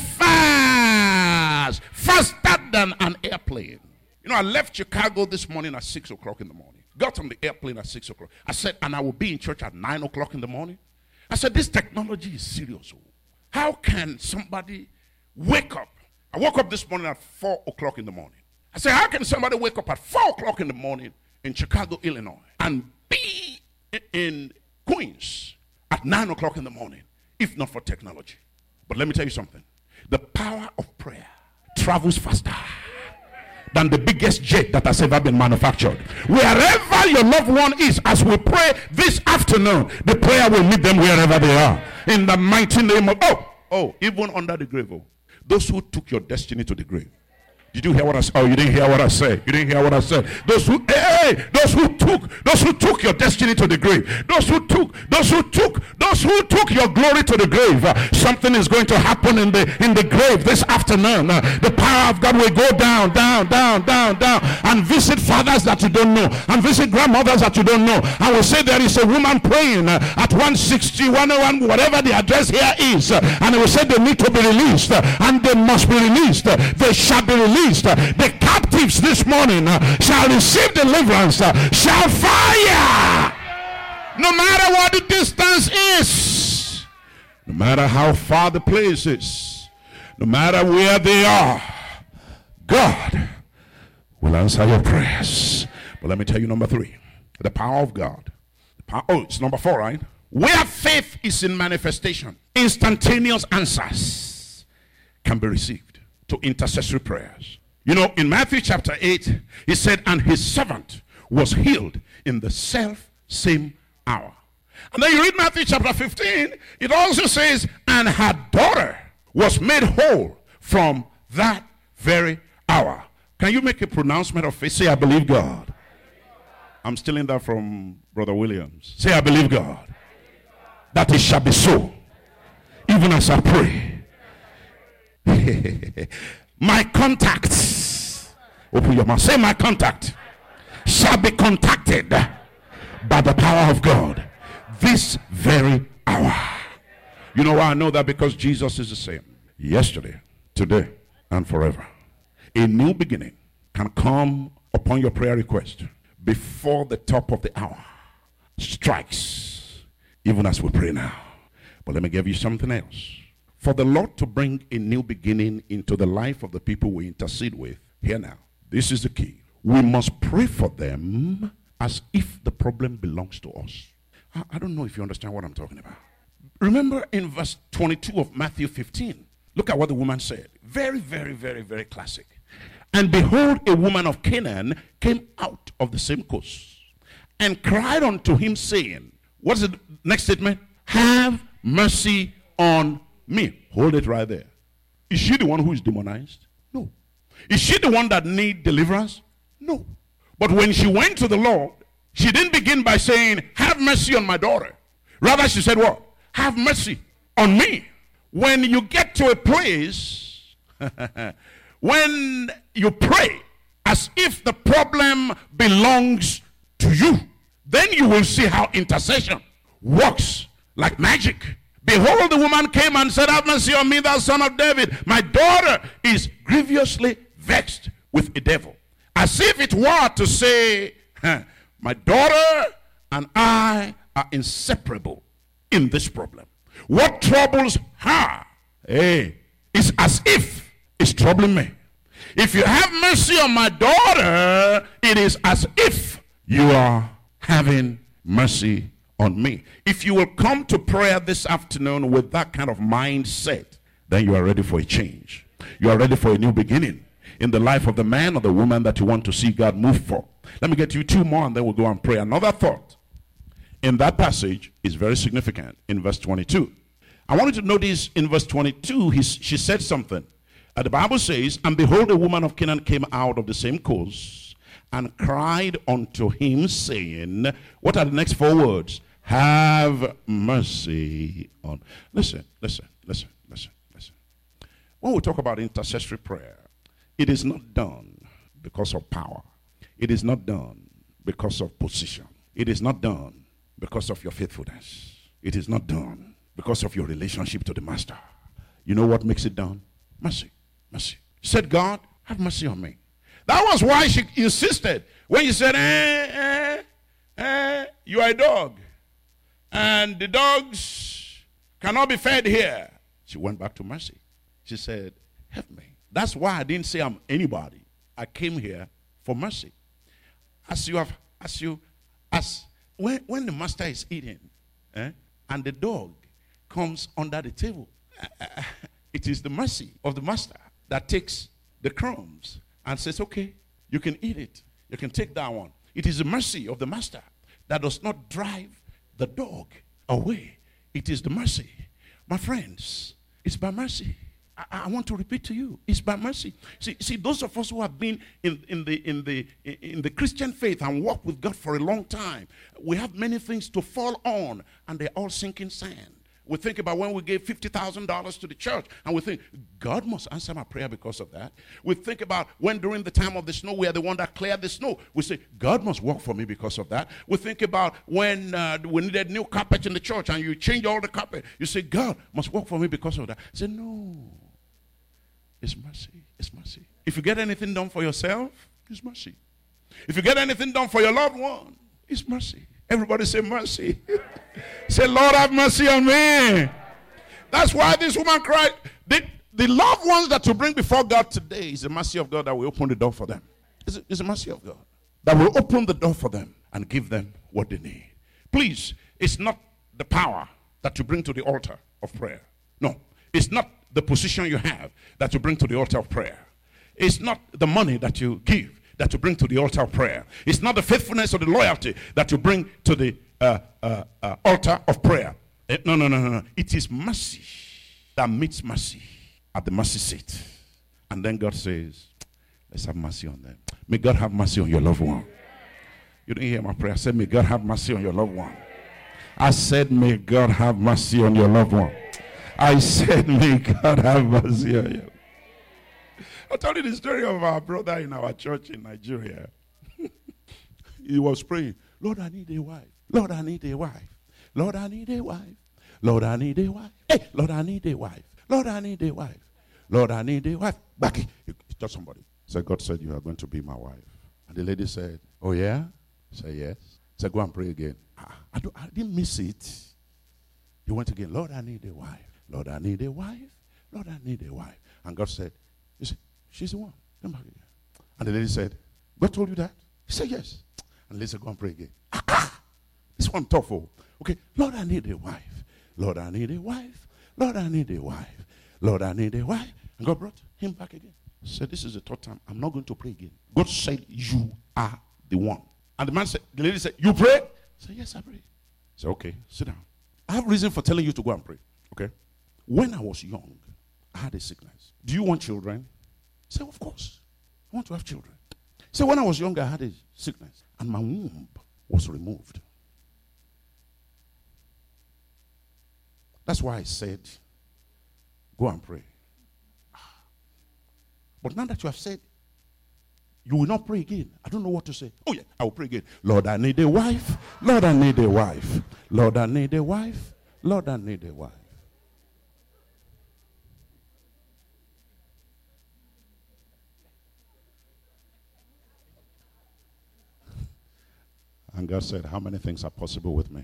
fast, faster than an airplane. You know, I left Chicago this morning at six o'clock in the morning. Got on the airplane at six o'clock. I said, and I will be in church at nine o'clock in the morning. I said, this technology is serious. How can somebody wake up? I woke up this morning at four o'clock in the morning. I said, how can somebody wake up at four o'clock in the morning in Chicago, Illinois, and be in Queens at nine o'clock in the morning, if not for technology? But let me tell you something. The power of prayer travels faster than the biggest jet that has ever been manufactured. Wherever your loved one is, as we pray this afternoon, the prayer will meet them wherever they are. In the mighty name of, oh, oh, even under the grave. Oh, those who took your destiny to the grave. Did you hear what I said? Oh, you didn't hear what I said. You didn't hear what I said. Those who, hey, those who took, those who took your destiny to the grave. Those who took, those who took, those who took your glory to the grave. Uh, something is going to happen in the in the grave this afternoon. Uh, the power of God will go down, down, down, down, down, and visit fathers that you don't know, and visit grandmothers that you don't know. I will say there is a woman praying uh, at one sixty, one oh one, whatever the address here is, uh, and I will say they need to be released, uh, and they must be released. Uh, they shall be released. The captives this morning uh, shall receive deliverance, uh, shall fire, no matter what the distance is, no matter how far the place is, no matter where they are. God will answer your prayers. But let me tell you number three, the power of God. The power, oh, it's number four, right? Where faith is in manifestation, instantaneous answers can be received to intercessory prayers. You know, in Matthew chapter eight, he said, and his servant was healed in the self same hour. And then you read Matthew chapter fifteen, it also says, and her daughter was made whole from that very hour. Can you make a pronouncement of faith? Say, I believe God. I'm stealing that from Brother Williams. Say, I believe God. That it shall be so, even as I pray. My contacts, open your mouth, say my contact shall be contacted by the power of God this very hour. You know why I know that? Because Jesus is the same yesterday, today, and forever. A new beginning can come upon your prayer request before the top of the hour strikes, even as we pray now. But let me give you something else. For the Lord to bring a new beginning into the life of the people we intercede with, here now, this is the key. We must pray for them as if the problem belongs to us. I, I don't know if you understand what I'm talking about. Remember in verse twenty-two of Matthew fifteen, look at what the woman said. Very, very, very, very classic. And behold, a woman of Canaan came out of the same coast and cried unto him, saying, what's the next statement? Have mercy on me. Hold it right there. Is she the one who is demonized? No. Is she the one that need deliverance? No. But when she went to the Lord, she didn't begin by saying, have mercy on my daughter. Rather, she said what? Have mercy on me. When you get to a place, when you pray as if the problem belongs to you, then you will see how intercession works like magic. Behold, the woman came and said, have mercy on me, thou son of David. My daughter is grievously vexed with a devil. As if it were to say, my daughter and I are inseparable in this problem. What troubles her, hey, is as if it's troubling me. If you have mercy on my daughter, it is as if you are having mercy on me. If you will come to prayer this afternoon with that kind of mindset, then you are ready for a change. You are ready for a new beginning in the life of the man or the woman that you want to see God move for. Let me get you two more and then we'll go and pray. Another thought in that passage is very significant in verse twenty-two. I want you to notice in verse twenty-two, he, she said something. Uh, the Bible says, and behold, a woman of Canaan came out of the same coast and cried unto him, saying, what are the next four words? Have mercy on. Listen, listen, listen, listen, listen. When we talk about intercessory prayer, it is not done because of power. It is not done because of position. It is not done because of your faithfulness. It is not done because of your relationship to the master. You know what makes it done? Mercy, mercy. She said, God, have mercy on me. That was why she insisted. When you said, eh, eh, eh, you are a dog, and the dogs cannot be fed here. She went back to mercy. She said, help me. That's why I didn't say I'm anybody. I came here for mercy. As you have, as you, as, when, when the master is eating, eh, and the dog comes under the table, uh, it is the mercy of the master that takes the crumbs and says, okay, you can eat it. You can take that one. It is the mercy of the master that does not drive the dog away. It is the mercy. My friends, it's by mercy. I, I want to repeat to you, it's by mercy. See, see, those of us who have been in, in, the, in, the, in the Christian faith and walked with God for a long time, we have many things to fall on, and they're all sinking sand. We think about when we gave fifty thousand dollars to the church, and we think, God must answer my prayer because of that. We think about when during the time of the snow, we are the one that cleared the snow. We say, God must work for me because of that. We think about when uh, we needed new carpet in the church, and you change all the carpet. You say, God must work for me because of that. I say, no. It's mercy. It's mercy. If you get anything done for yourself, it's mercy. If you get anything done for your loved one, it's mercy. Everybody say mercy. Say, Lord, have mercy on me. That's why this woman cried. The, the loved ones that you bring before God today is the mercy of God that will open the door for them. It's, it's the mercy of God that will open the door for them and give them what they need. Please, it's not the power that you bring to the altar of prayer. No, it's not the position you have that you bring to the altar of prayer. It's not the money that you give that you bring to the altar of prayer. It's not the faithfulness or the loyalty that you bring to the uh, uh, uh, altar of prayer. Uh, no, no, no, no, no. It is mercy that meets mercy at the mercy seat. And then God says, let's have mercy on them. May God have mercy on your loved one. You didn't hear my prayer. I said, may God have mercy on your loved one. I said, may God have mercy on your loved one. I said, may God have mercy on you. I'll tell you the story of our brother in our church in Nigeria. He was praying, Lord, I need a wife. Lord, I need a wife. Lord, I need a wife. Lord, I need a wife. Hey, Lord, I need a wife. Lord, I need a wife. Lord, I need a wife. Back, he touched somebody. Said, God said, you are going to be my wife. And the lady said, oh, yeah? Said, yes. Said, go and pray again. I, I, don't, I didn't miss it. He went again, Lord, I need a wife. Lord, I need a wife. Lord, I need a wife. And God said, you see, she's the one. Come back again. And the lady said, God told you that? He said, yes. And the lady said, go and pray again. Ah, ah. This one tough. Oh. Okay, Lord, I need a wife. Lord, I need a wife. Lord, I need a wife. Lord, I need a wife. And God brought him back again. He said, this is the third time. I'm not going to pray again. God said, you are the one. And the man said, the lady said, you pray? I said, yes, I pray. I said, okay, sit down. I have reason for telling you to go and pray. Okay? when I was young, I had a sickness. Do you want children? Say, of course. I want to have children. Say, when I was younger, I had a sickness. And my womb was removed. That's why I said, go and pray. But now that you have said, you will not pray again. I don't know what to say. Oh yeah, I will pray again. Lord, I need a wife. Lord, I need a wife. Lord, I need a wife. Lord, I need a wife. And God said, how many things are possible with me?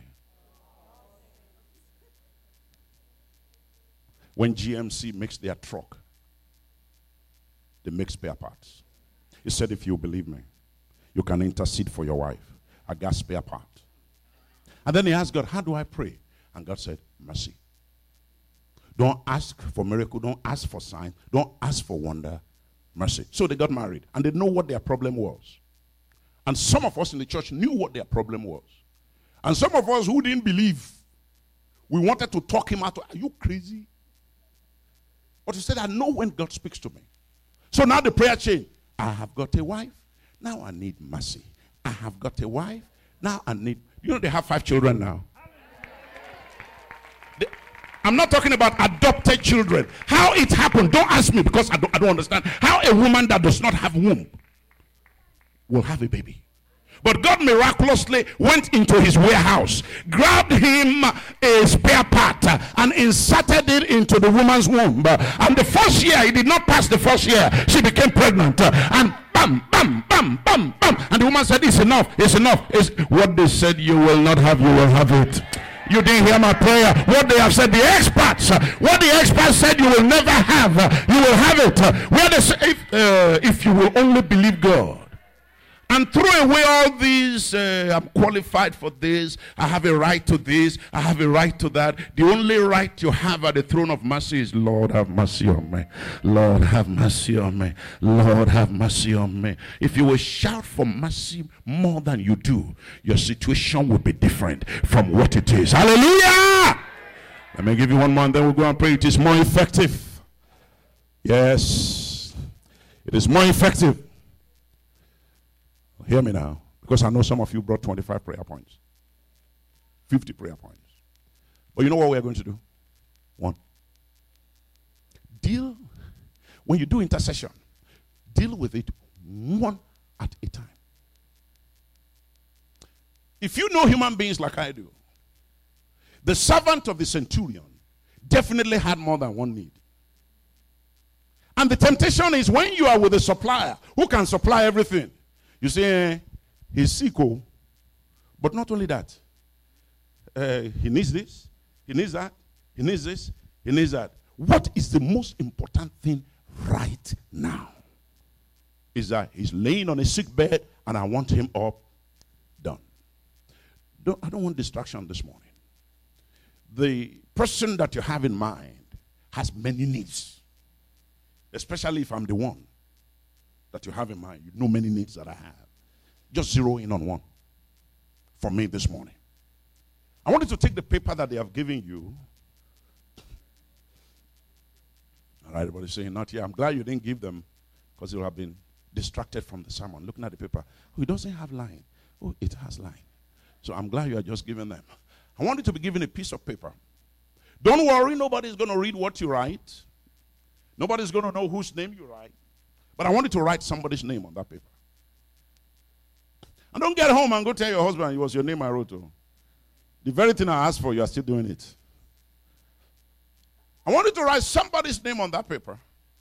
When G M C makes their truck, they make spare parts. He said, if you believe me, you can intercede for your wife. I got spare part. And then he asked God, how do I pray? And God said, mercy. Don't ask for miracle. Don't ask for sign. Don't ask for wonder. Mercy. So they got married. And they know what their problem was. And some of us in the church knew what their problem was. And some of us who didn't believe, we wanted to talk him out. Are you crazy? But he said, I know when God speaks to me. So now the prayer changed. I have got a wife. Now I need mercy. I have got a wife. Now I need... You know they have five children now. They, I'm not talking about adopted children. How it happened, don't ask me because I don't, I don't understand. How a woman that does not have womb will have a baby. But God miraculously went into his warehouse, grabbed him a spare part, and inserted it into the woman's womb. And the first year, he did not pass the first year. She became pregnant. And bam, bam, bam, bam, bam. And the woman said, it's enough, it's enough. It's what they said you will not have, you will have it. You didn't hear my prayer. What they have said, the experts, what the experts said you will never have, you will have it. Where they say, if, uh, if you will only believe God. And throw away all these, uh, I'm qualified for this, I have a right to this, I have a right to that. The only right you have at the throne of mercy is, Lord, have mercy on me. Lord, have mercy on me. Lord, have mercy on me. If you will shout for mercy more than you do, your situation will be different from what it is. Hallelujah! Let me give you one more and then we'll go and pray. It is more effective. Yes. It is more effective. Hear me now, because I know some of you brought twenty-five prayer points, fifty prayer points. But you know what we are going to do? One. Deal, when you do intercession, deal with it one at a time. If you know human beings like I do, the servant of the centurion definitely had more than one need. And the temptation is when you are with a supplier who can supply everything. You say, eh, he's sick, oh. But not only that. Uh, he needs this, he needs that, he needs this, he needs that. What is the most important thing right now? Is that he's laying on a sick bed and I want him up, done. Don't, I don't want distraction this morning. The person that you have in mind has many needs. Especially if I'm the one that you have in mind. You know many needs that I have. Just zero in on one for me this morning. I want you to take the paper that they have given you. All right, everybody's saying not yet. I'm glad you didn't give them because you have been distracted from the sermon. Looking at the paper. Oh, it doesn't have line. Oh, it has line. So I'm glad you are just giving them. I want you to be given a piece of paper. Don't worry, nobody's going to read what you write. Nobody's going to know whose name you write. But I want you to write somebody's name on that paper. And don't get home and go tell your husband it was your name I wrote. Oh. The very thing I asked for, you are still doing it. I want you to write somebody's name on that paper.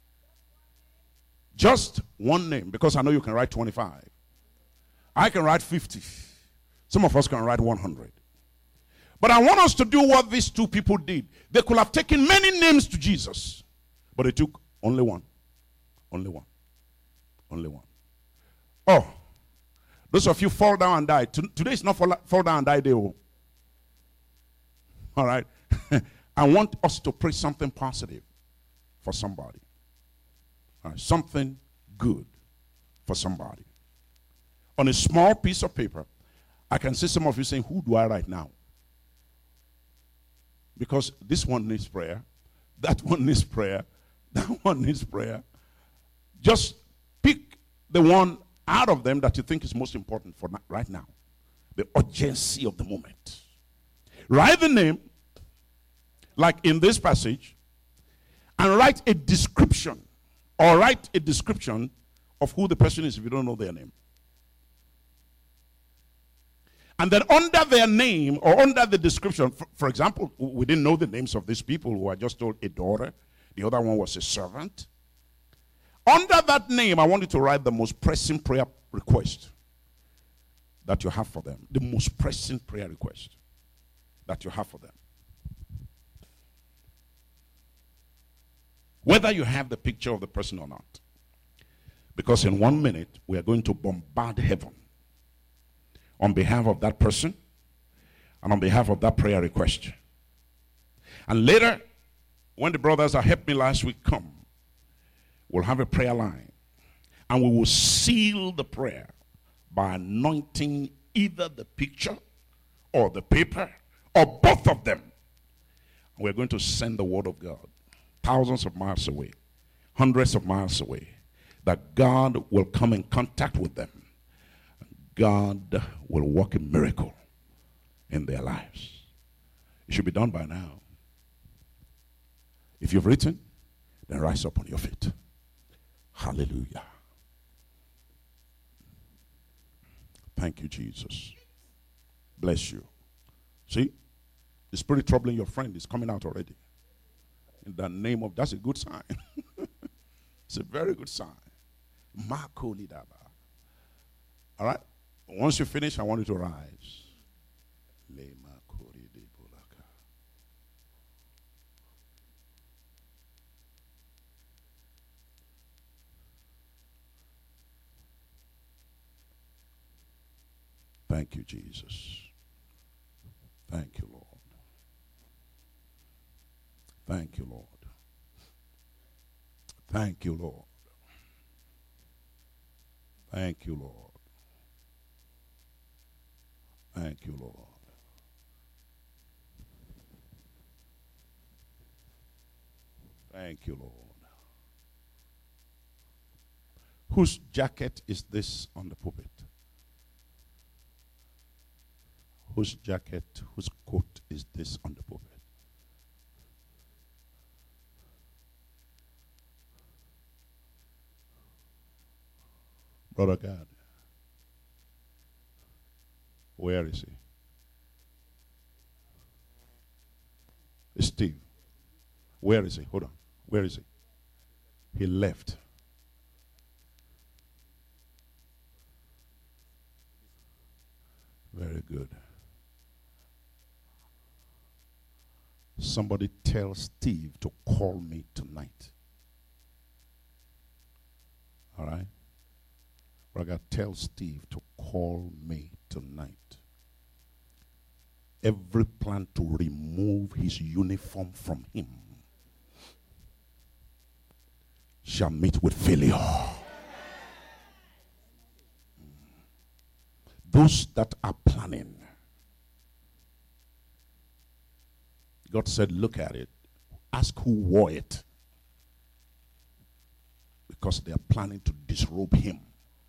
Just one name, because I know you can write twenty-five. I can write fifty. Some of us can write one hundred. But I want us to do what these two people did. They could have taken many names to Jesus, but they took only one. Only one. Only one. Oh, those of you fall down and die. Today is not fall, fall down and die day. Oh. All right. I want us to pray something positive for somebody. All right. Something good for somebody. On a small piece of paper, I can see some of you saying, who do I write now? Because this one needs prayer. That one needs prayer. That one needs prayer. Just pick the one out of them that you think is most important for right now. The urgency of the moment. Write the name, like in this passage, and write a description, or write a description of who the person is if you don't know their name. And then under their name, or under the description, for, for example, we didn't know the names of these people who I just told a daughter. The other one was a servant. Under that name, I want you to write the most pressing prayer request that you have for them. The most pressing prayer request that you have for them. Whether you have the picture of the person or not. Because in one minute, we are going to bombard heaven on behalf of that person and on behalf of that prayer request. And later, when the brothers that helped me last week come, we'll have a prayer line. And we will seal the prayer by anointing either the picture or the paper or both of them. And we're going to send the word of God thousands of miles away, hundreds of miles away, that God will come in contact with them. God will work a miracle in their lives. It should be done by now. If you've written, then rise up on your feet. Hallelujah. Thank you, Jesus. Bless you. See, the spirit troubling your friend is coming out already. In the name of, that's a good sign. It's a very good sign. Marco Lidaba. All right? Once you finish, I want you to rise. Thank you, Jesus. Thank you, Lord. Thank you, Lord. Thank you, Lord. Thank you, Lord. Thank you, Lord. Thank you, Lord. Whose jacket is this on the pulpit? Whose jacket, whose coat is this on the pulpit? Brother God. Where is he? Steve. Where is he? Hold on. Where is he? He left. Very good. Somebody tell Steve to call me tonight. All right? Brother, tell Steve to call me tonight. Every plan to remove his uniform from him shall meet with failure. Those that are planning, God said, look at it. Ask who wore it. Because they are planning to disrobe him.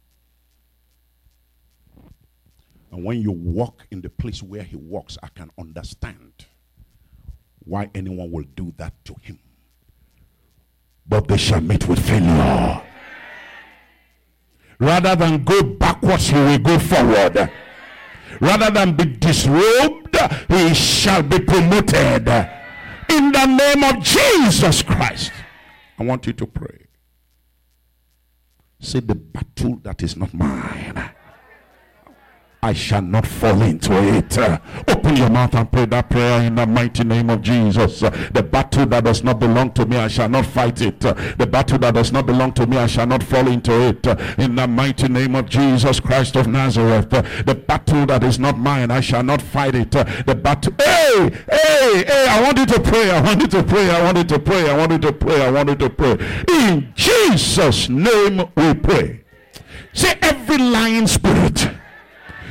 And when you walk in the place where he walks, I can understand why anyone will do that to him. But they shall meet with failure. Rather than go backwards, he will go forward. Rather than be disrobed, he shall be promoted. In the name of Jesus Christ. I want you to pray. Say, the battle that is not mine, I shall not fall into it. Uh, open your mouth and pray that prayer in the mighty name of Jesus. Uh, the battle that does not belong to me, I shall not fight it. Uh, the battle that does not belong to me, I shall not fall into it. Uh, in the mighty name of Jesus Christ of Nazareth. Uh, the battle that is not mine, I shall not fight it. Uh, the battle. Hey, hey, hey, I want you to pray. I want you to pray. I want you to pray. I want you to pray. I want you to pray. In Jesus' name we pray. Say, every lying spirit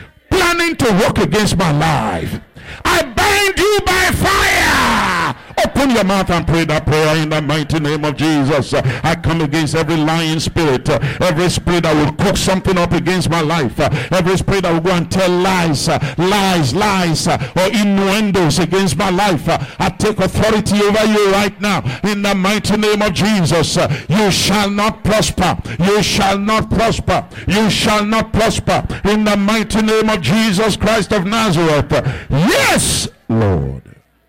planning to work against my life, I bind you by fire. Open Open your mouth and pray that prayer in the mighty name of Jesus. I come against every lying spirit, every spirit that will cook something up against my life, every spirit that will go and tell lies, lies, lies, or innuendos against my life. I take authority over you right now in the mighty name of Jesus. You shall not prosper. You shall not prosper. You shall not prosper in the mighty name of Jesus Christ of Nazareth. Yes, Lord.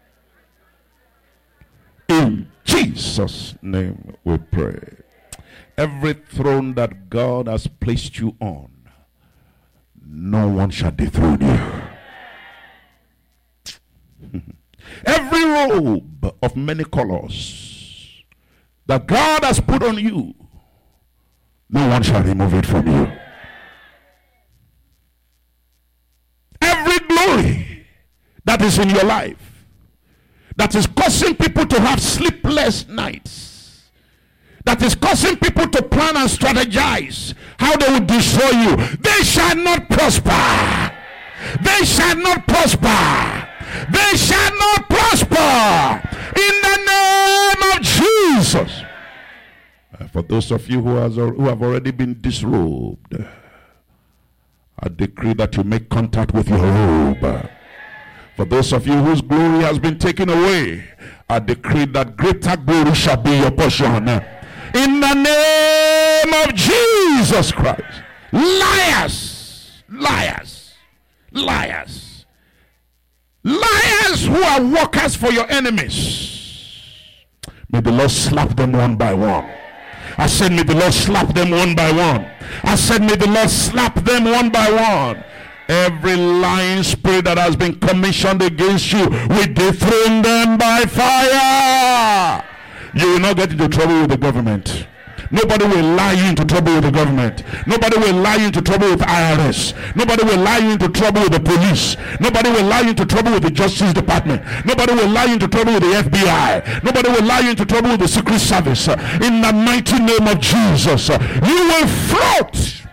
In Jesus' name we pray. Every throne that God has placed you on, no one shall dethrone you. Every robe of many colors that God has put on you, no one shall remove it from you. Every glory that is in your life, that is causing people to have sleepless nights, that is causing people to plan and strategize how they will destroy you, they shall not prosper. They shall not prosper. They shall not prosper in the name of Jesus. Uh, for those of you who, has, who have already been disrobed, I decree that you make contact with your robe. For those of you whose glory has been taken away, I decree that greater glory shall be your portion. In the name of Jesus Christ. Liars, liars, liars, liars who are workers for your enemies, may the Lord slap them one by one. I said, may the Lord slap them one by one. I said, may the Lord slap them one by one. Every lying spirit that has been commissioned against you, we dethrone them by fire. You will not get into trouble with the government. Nobody will lie you into trouble with the government. Nobody will lie you into trouble with I R S. Nobody will lie you into trouble with the police. Nobody will lie you into trouble with the Justice Department. Nobody will lie you into trouble with the F B I. Nobody will lie you into trouble with the Secret Service. In the mighty name of Jesus, you will float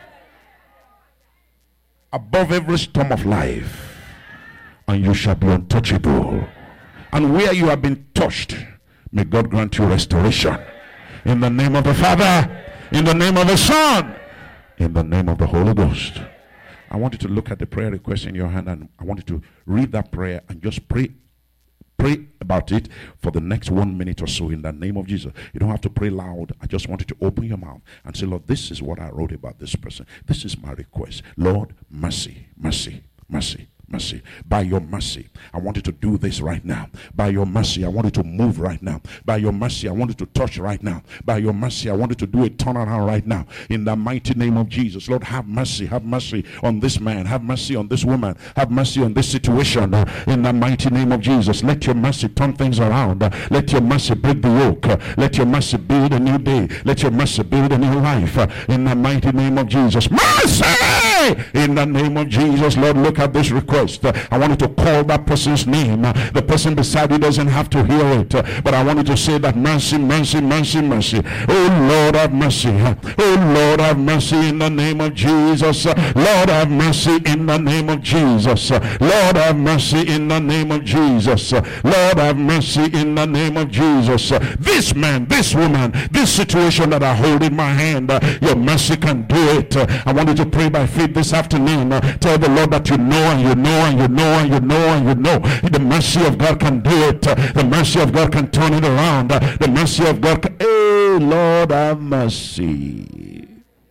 above every storm of life, and you shall be untouchable. And where you have been touched, may God grant you restoration. In the name of the Father, in the name of the Son, in the name of the Holy Ghost. I want you to look at the prayer request in your hand, and I want you to read that prayer and just pray pray about it for the next one minute or so in the name of Jesus. You don't have to pray loud. I just want you to open your mouth and say, Lord, this is what I wrote about this person. This is my request. Lord, mercy, mercy, mercy. Mercy. By your mercy, I want you to do this right now. By your mercy, I want you to move right now. By your mercy, I want you to touch right now. By your mercy, I want you to do a turnaround right now. In the mighty name of Jesus, Lord, have mercy. Have mercy on this man. Have mercy on this woman. Have mercy on this situation. In the mighty name of Jesus, let your mercy turn things around. Let your mercy break the yoke. Let your mercy build a new day. Let your mercy build a new life. In the mighty name of Jesus, mercy! In the name of Jesus, Lord, look at this request. I want you to call that person's name. The person beside you doesn't have to hear it, but I want you to say that mercy, mercy, mercy, mercy. Oh Lord, have mercy. Oh Lord, have mercy in the name of Jesus. Lord, have mercy in the name of Jesus. Lord, have mercy in the name of Jesus. Lord, have mercy in the name of Jesus. This man, this woman, this situation that I hold in my hand, your mercy can do it. I want you to pray by faith this afternoon. Tell the Lord that you know and you know and you know and you know and you know the mercy of God can do it. The mercy of God can turn it around. The mercy of God can, hey Lord, have mercy.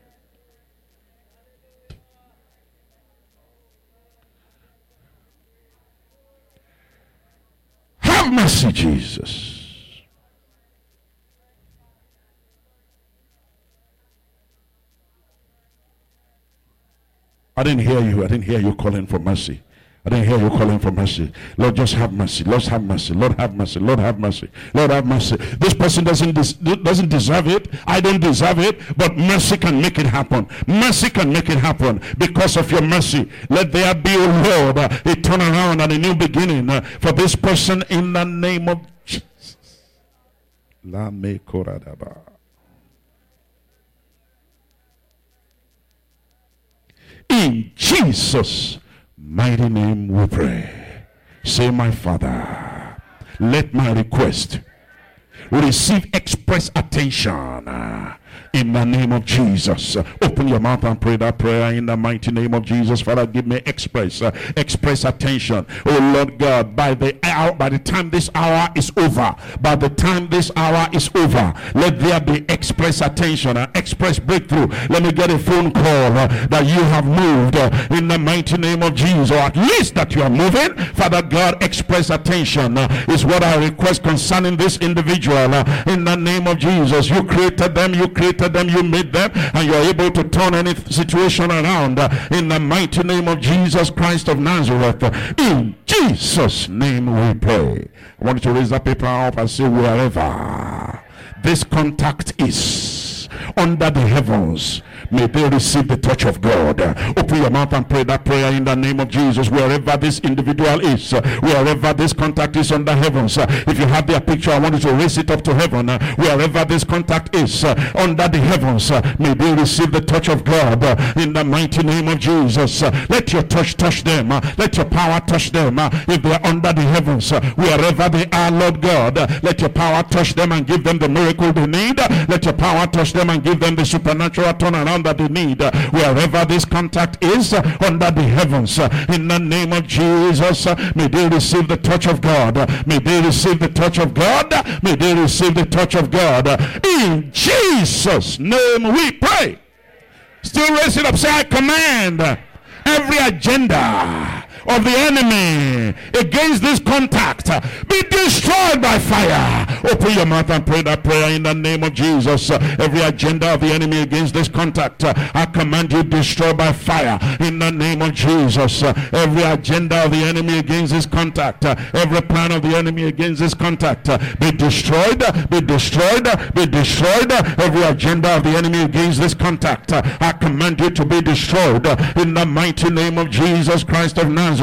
Have mercy, Jesus. I didn't hear you. I didn't hear you calling for mercy. I didn't hear you calling for mercy. Lord, just have mercy. Lord, have mercy. Lord, have mercy. Lord, have mercy. Lord, have mercy. This person doesn't des- doesn't deserve it. I don't deserve it. But mercy can make it happen. Mercy can make it happen because of your mercy. Let there be, O Lord, a turnaround and a new beginning uh, for this person in the name of Jesus. La me koradaba. In Jesus' mighty name we pray. Say, my Father, let my request receive express attention in the name of Jesus. Open your mouth and pray that prayer in the mighty name of Jesus. Father, give me express uh, express attention. Oh Lord God, by the hour, by the time this hour is over, by the time this hour is over, let there be express attention and uh, express breakthrough. Let me get a phone call uh, that you have moved uh, in the mighty name of Jesus, or at least that you are moving. Father God, express attention uh, is what I request concerning this individual uh, in the name of Jesus. You created them, you created them, you made them, and you're able to turn any situation around uh, in the mighty name of Jesus Christ of Nazareth. In Jesus' name we pray. I want you to raise that paper up and say, wherever this contact is under the heavens, may they receive the touch of God. Open your mouth and pray that prayer in the name of Jesus. Wherever this individual is, wherever this contact is under heavens, if you have their picture, I want you to raise it up to heaven. Wherever this contact is under the heavens, may they receive the touch of God in the mighty name of Jesus. Let your touch touch them. Let your power touch them. If they are under the heavens, wherever they are, Lord God, let your power touch them and give them the miracle they need. Let your power touch them and give them the supernatural turnaround that they need. Wherever this contact is under the heavens, in the name of Jesus, may they receive the touch of God. May they receive the touch of God. May they receive the touch of God. In Jesus' name we pray. Still raise it up. Say, I command every agenda of the enemy against this contact be destroyed by fire. Open your mouth and pray that prayer in the name of Jesus. Every agenda of the enemy against this contact, I command you destroyed by fire in the name of Jesus. Every agenda of the enemy against this contact, every plan of the enemy against this contact, be destroyed, be destroyed, be destroyed. Every agenda of the enemy against this contact, I command you to be destroyed in the mighty name of Jesus Christ of Nazareth.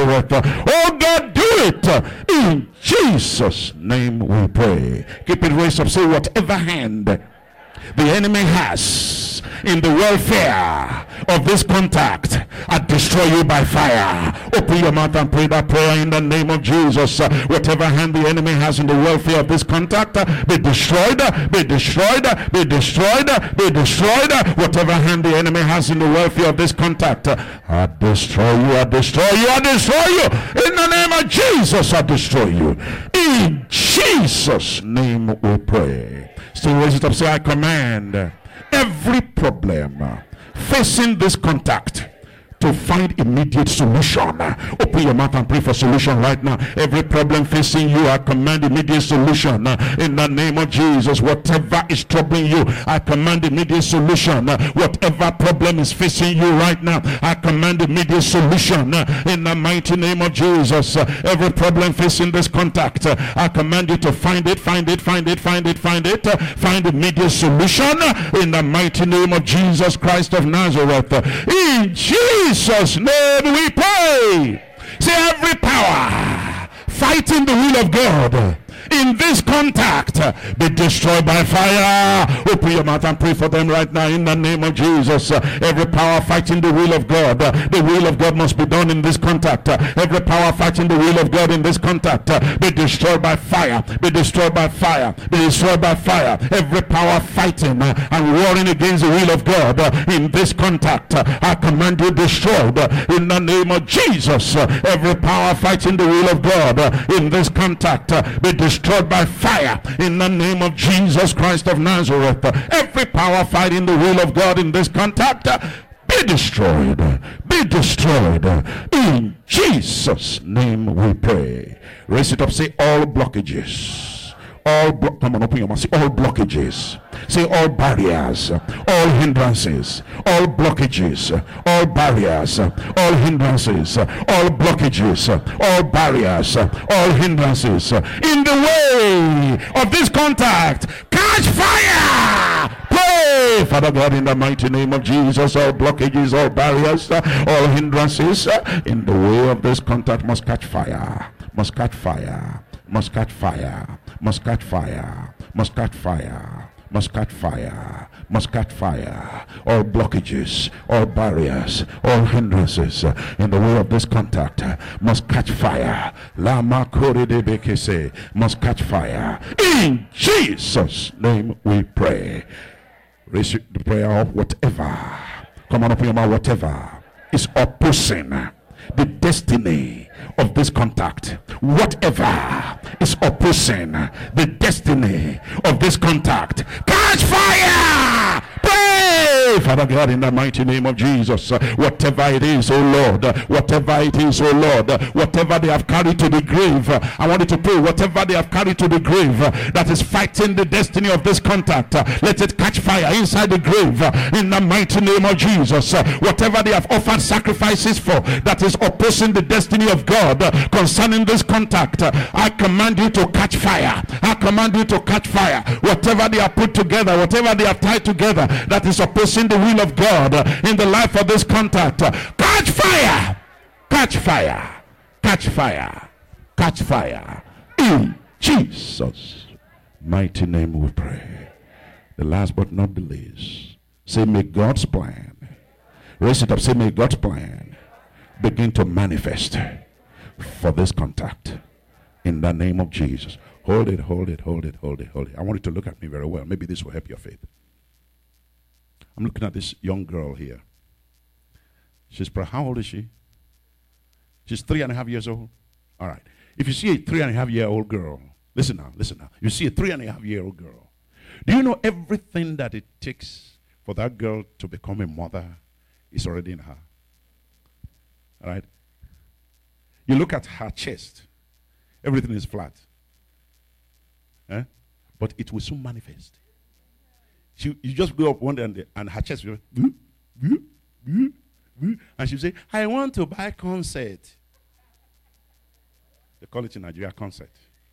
Oh God, do it in Jesus' name we pray. Keep it raised up. Say, whatever hand the enemy has in the welfare of this contact, I destroy you by fire. Open your mouth and pray that prayer in the name of Jesus. Uh, whatever hand the enemy has in the welfare of this contact, uh, be destroyed, be destroyed, be destroyed, be destroyed. Whatever hand the enemy has in the welfare of this contact, uh, I destroy you, I destroy you, I destroy you. In the name of Jesus, I destroy you. In Jesus' name we pray. Still raise it up. Say, I command every problem facing this contact to find immediate solution. Open your mouth and pray for solution right now. Every problem facing you, I command immediate solution in the name of Jesus. Whatever is troubling you, I command immediate solution. Whatever problem is facing you right now, I command immediate solution in the mighty name of Jesus. Every problem facing this contact, I command you to find it, find it, find it, find it, find it, find immediate solution in the mighty name of Jesus Christ of Nazareth. In Jesus' Jesus' name we pray. Say, every power fighting the will of God in this contact be destroyed by fire. Open your mouth and pray for them right now in the name of Jesus. Every power fighting the will of God, the will of God must be done in this contact. Every power fighting the will of God in this contact be destroyed by fire, be destroyed by fire, be destroyed by fire. Every power fighting and warring against the will of God in this contact, I command you destroyed in the name of Jesus. Every power fighting the will of God in this contact be destroyed destroyed by fire in the name of Jesus Christ of Nazareth. Every power fighting the will of God in this contact, be destroyed, be destroyed. In Jesus' name we pray. Raise it up. Say, all blockages, all blo- come on, open your mouth. Say, all blockages. Say, all barriers, all hindrances, all blockages, all barriers, all hindrances, all blockages, all barriers, all hindrances in the way of this contact, catch fire. Pray, Father God, in the mighty name of Jesus. All blockages, all barriers, all hindrances in the way of this contact must catch fire, must catch fire, must catch fire, must catch fire, must catch fire. must catch fire, must catch fire. All blockages, all barriers, all hindrances uh, in the way of this contact uh, must catch fire. Lama kore de bekese must catch fire. In Jesus' name we pray. Raise the prayer of whatever. Come on, open your mouth. Whatever is opposing the destiny of this contact, whatever is opposing the destiny of this contact, catch fire! Pray, Father God, in the mighty name of Jesus. Uh, whatever it is, oh Lord, uh, whatever it is, oh Lord, uh, whatever they have carried to the grave, uh, I want you to pray. Whatever they have carried to the grave uh, that is fighting the destiny of this contact, uh, let it catch fire inside the grave. Uh, in the mighty name of Jesus. Uh, whatever they have offered sacrifices for that is opposing the destiny of God uh, concerning this contact, uh, I command you to catch fire. I command you to catch fire. Whatever they have put together, whatever they have tied together that is opposing the will of God uh, in the life of this contact, uh, catch fire, catch fire, catch fire, catch fire. In Jesus' mighty name we pray. The last but not the least, say, may God's plan, raise it up, say, may God's plan begin to manifest for this contact in the name of Jesus. Hold it, hold it, hold it, hold it, hold it. I want you to look at me very well. Maybe this will help your faith. I'm looking at this young girl here. She's, how old is she? She's three and a half years old. All right. If you see a three and a half year old girl, listen now, listen now. You see a three and a half year old girl. Do you know everything that it takes for that girl to become a mother is already in her? All right. You look at her chest. Everything is flat. Eh? But it will soon manifest. She, you just go up one day and, the, and her chest will go, and she'll say, I want to buy concert. They call it in Nigeria concert.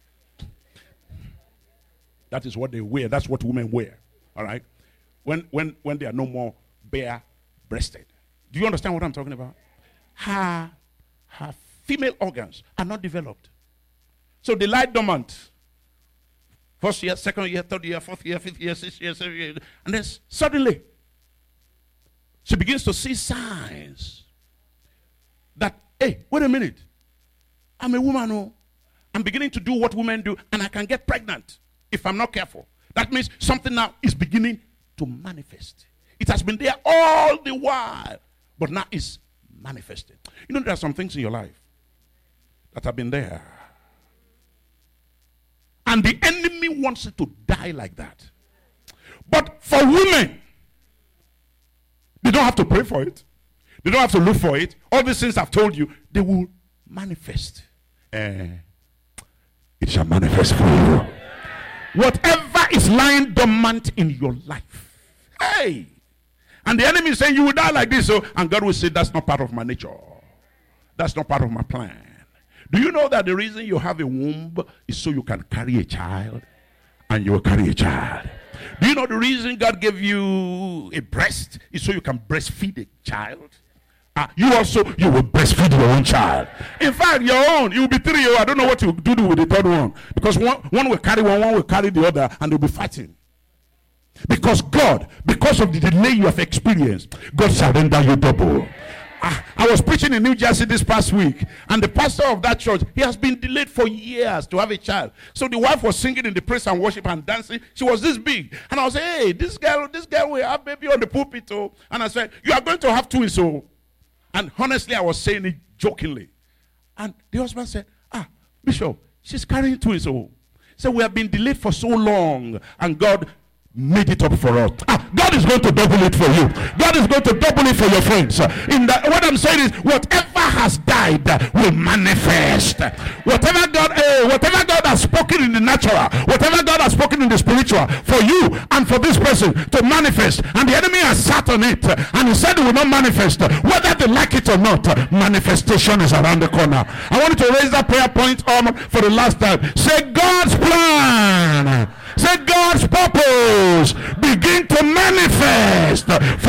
That is what they wear. That's what women wear. All right? When, when, when they are no more bare-breasted. Do you understand what I'm talking about? Her, her female organs are not developed. So they lie dormant. First year, second year, third year, fourth year, fifth year, sixth year, seventh year. And then suddenly, she begins to see signs that, hey, wait a minute. I'm a woman. Oh. I'm beginning to do what women do, and I can get pregnant if I'm not careful. That means something now is beginning to manifest. It has been there all the while, but now it's manifesting. You know, there are some things in your life that have been there. And the enemy wants it to die like that. But for women, they don't have to pray for it. They don't have to look for it. All these things I've told you, they will manifest. Uh, it shall manifest for you. Whatever is lying dormant in your life. Hey! And the enemy is saying, you will die like this. So, and God will say, that's not part of my nature. That's not part of my plan. Do you know that the reason you have a womb is so you can carry a child? And you will carry a child. Do you know the reason God gave you a breast is so you can breastfeed a child? Uh, you also, you will breastfeed your own child. In fact, your own, you will be three. I don't know what you do with the third one. Because one, one will carry one, one will carry the other, and they'll be fighting. Because God, because of the delay you have experienced, God shall render you double. I, I was preaching in New Jersey this past week, and the pastor of that church, he has been delayed for years to have a child. So the wife was singing in the praise and worship and dancing. She was this big, and I was saying, hey, this girl, this girl will have baby on the pulpit. Oh. And I said, you are going to have twins. Oh. And honestly, I was saying it jokingly. And the husband said, ah, Bishop, she's carrying twins. Oh. So we have been delayed for so long, and God made it up for us. Ah, God is going to double it for you. God is going to double it for your friends. In the, what I'm saying is, whatever has died will manifest. Whatever God, uh, whatever God has spoken in the natural, whatever God has spoken in the spiritual, for you and for this person to manifest, and the enemy has sat on it, and he said it will not manifest, whether they like it or not. Manifestation is around the corner. I want you to raise that prayer point on for the last time. Say, God's plan. Say, God's purpose begin to manifest for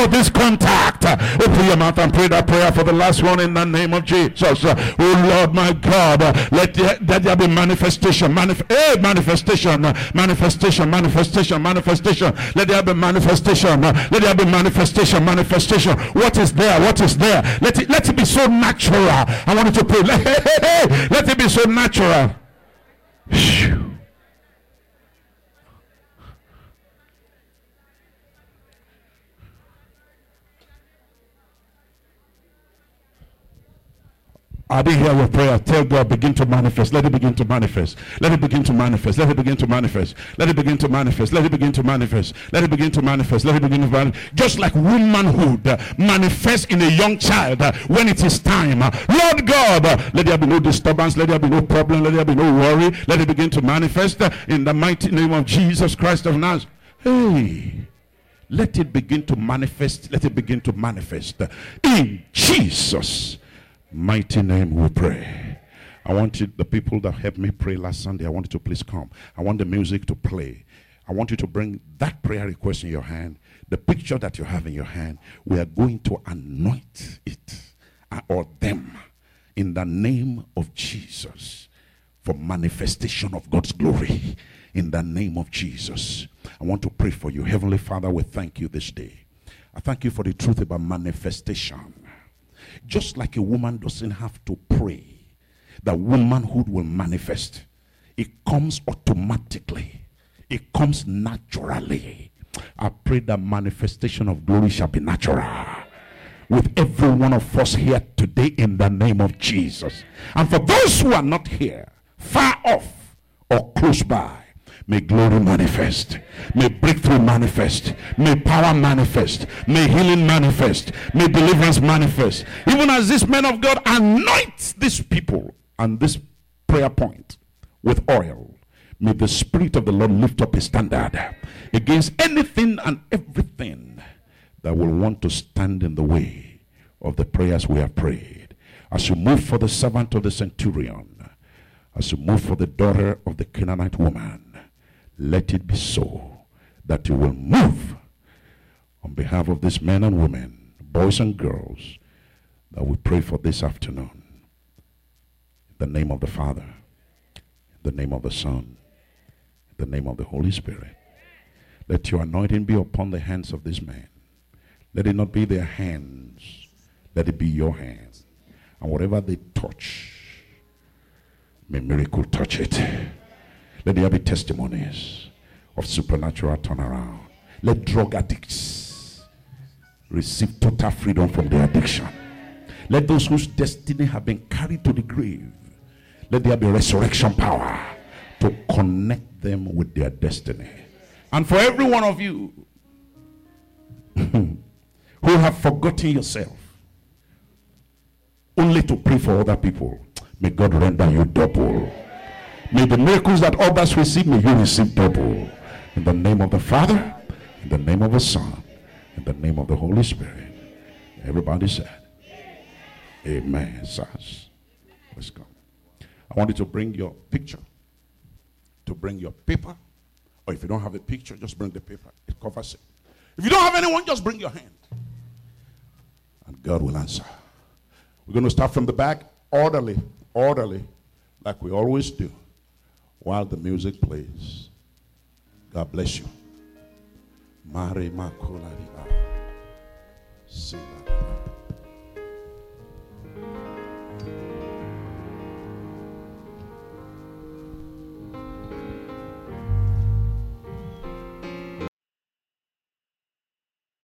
for this contact. Open your mouth and pray that prayer for the last one in the name of Jesus. Oh Lord, my God, let there, let there be manifestation, manif- hey, manifestation, manifestation, manifestation, manifestation. Let there be manifestation. Let there be manifestation, manifestation. What is there? What is there? Let it let it be so natural. I want you to pray. Let, hey, hey, hey, let it be so natural. Whew. I didn't hear your prayer. Tell God, begin to manifest. Let it begin to manifest. Let it begin to manifest. Let it begin to manifest. Let it begin to manifest. Let it begin to manifest. Let it begin to manifest. Let it begin to manifest. Just like womanhood uh, manifests in a young child uh, when it is time. Uh, Lord God, uh, let there be no disturbance. Let there be no problem. Let there be no worry. Let it begin to manifest uh, in the mighty name of Jesus Christ of Nazareth. Hey, let it begin to manifest. Let it begin to manifest uh, in Jesus' mighty name we pray. I want you, the people that helped me pray last Sunday, I want you to please come. I want the music to play. I want you to bring that prayer request in your hand, the picture that you have in your hand. We are going to anoint it uh, or them in the name of Jesus for manifestation of God's glory in the name of Jesus. I want to pray for you. Heavenly Father, we thank you this day. I thank you for the truth about manifestation. Just like a woman doesn't have to pray, that womanhood will manifest. It comes automatically. It comes naturally. I pray that manifestation of glory shall be natural with every one of us here today in the name of Jesus. And for those who are not here, far off or close by, may glory manifest. May breakthrough manifest. May power manifest. May healing manifest. May deliverance manifest. Even as this man of God anoints these people and this prayer point with oil, may the Spirit of the Lord lift up a standard against anything and everything that will want to stand in the way of the prayers we have prayed. As you move for the servant of the centurion, as you move for the daughter of the Canaanite woman, let it be so that you will move on behalf of these men and women, boys and girls, that we pray for this afternoon. In the name of the Father, in the name of the Son, in the name of the Holy Spirit. Let your anointing be upon the hands of these men. Let it not be their hands. Let it be your hands. And whatever they touch, may miracle touch it. Let there be testimonies of supernatural turnaround. Let drug addicts receive total freedom from their addiction. Let those whose destiny have been carried to the grave, let there be resurrection power to connect them with their destiny. And for every one of you who have forgotten yourself only to pray for other people, may God render you double. May the miracles that others receive, may you receive double. In the name of the Father, in the name of the Son, in the name of the Holy Spirit. Everybody said, amen. Sirs, let's go. I want you to bring your picture, to bring your paper. Or if you don't have a picture, just bring the paper. It covers it. If you don't have anyone, just bring your hand. And God will answer. We're going to start from the back, orderly, orderly, like we always do. While the music plays. God bless you. Mare makula riba. Sila.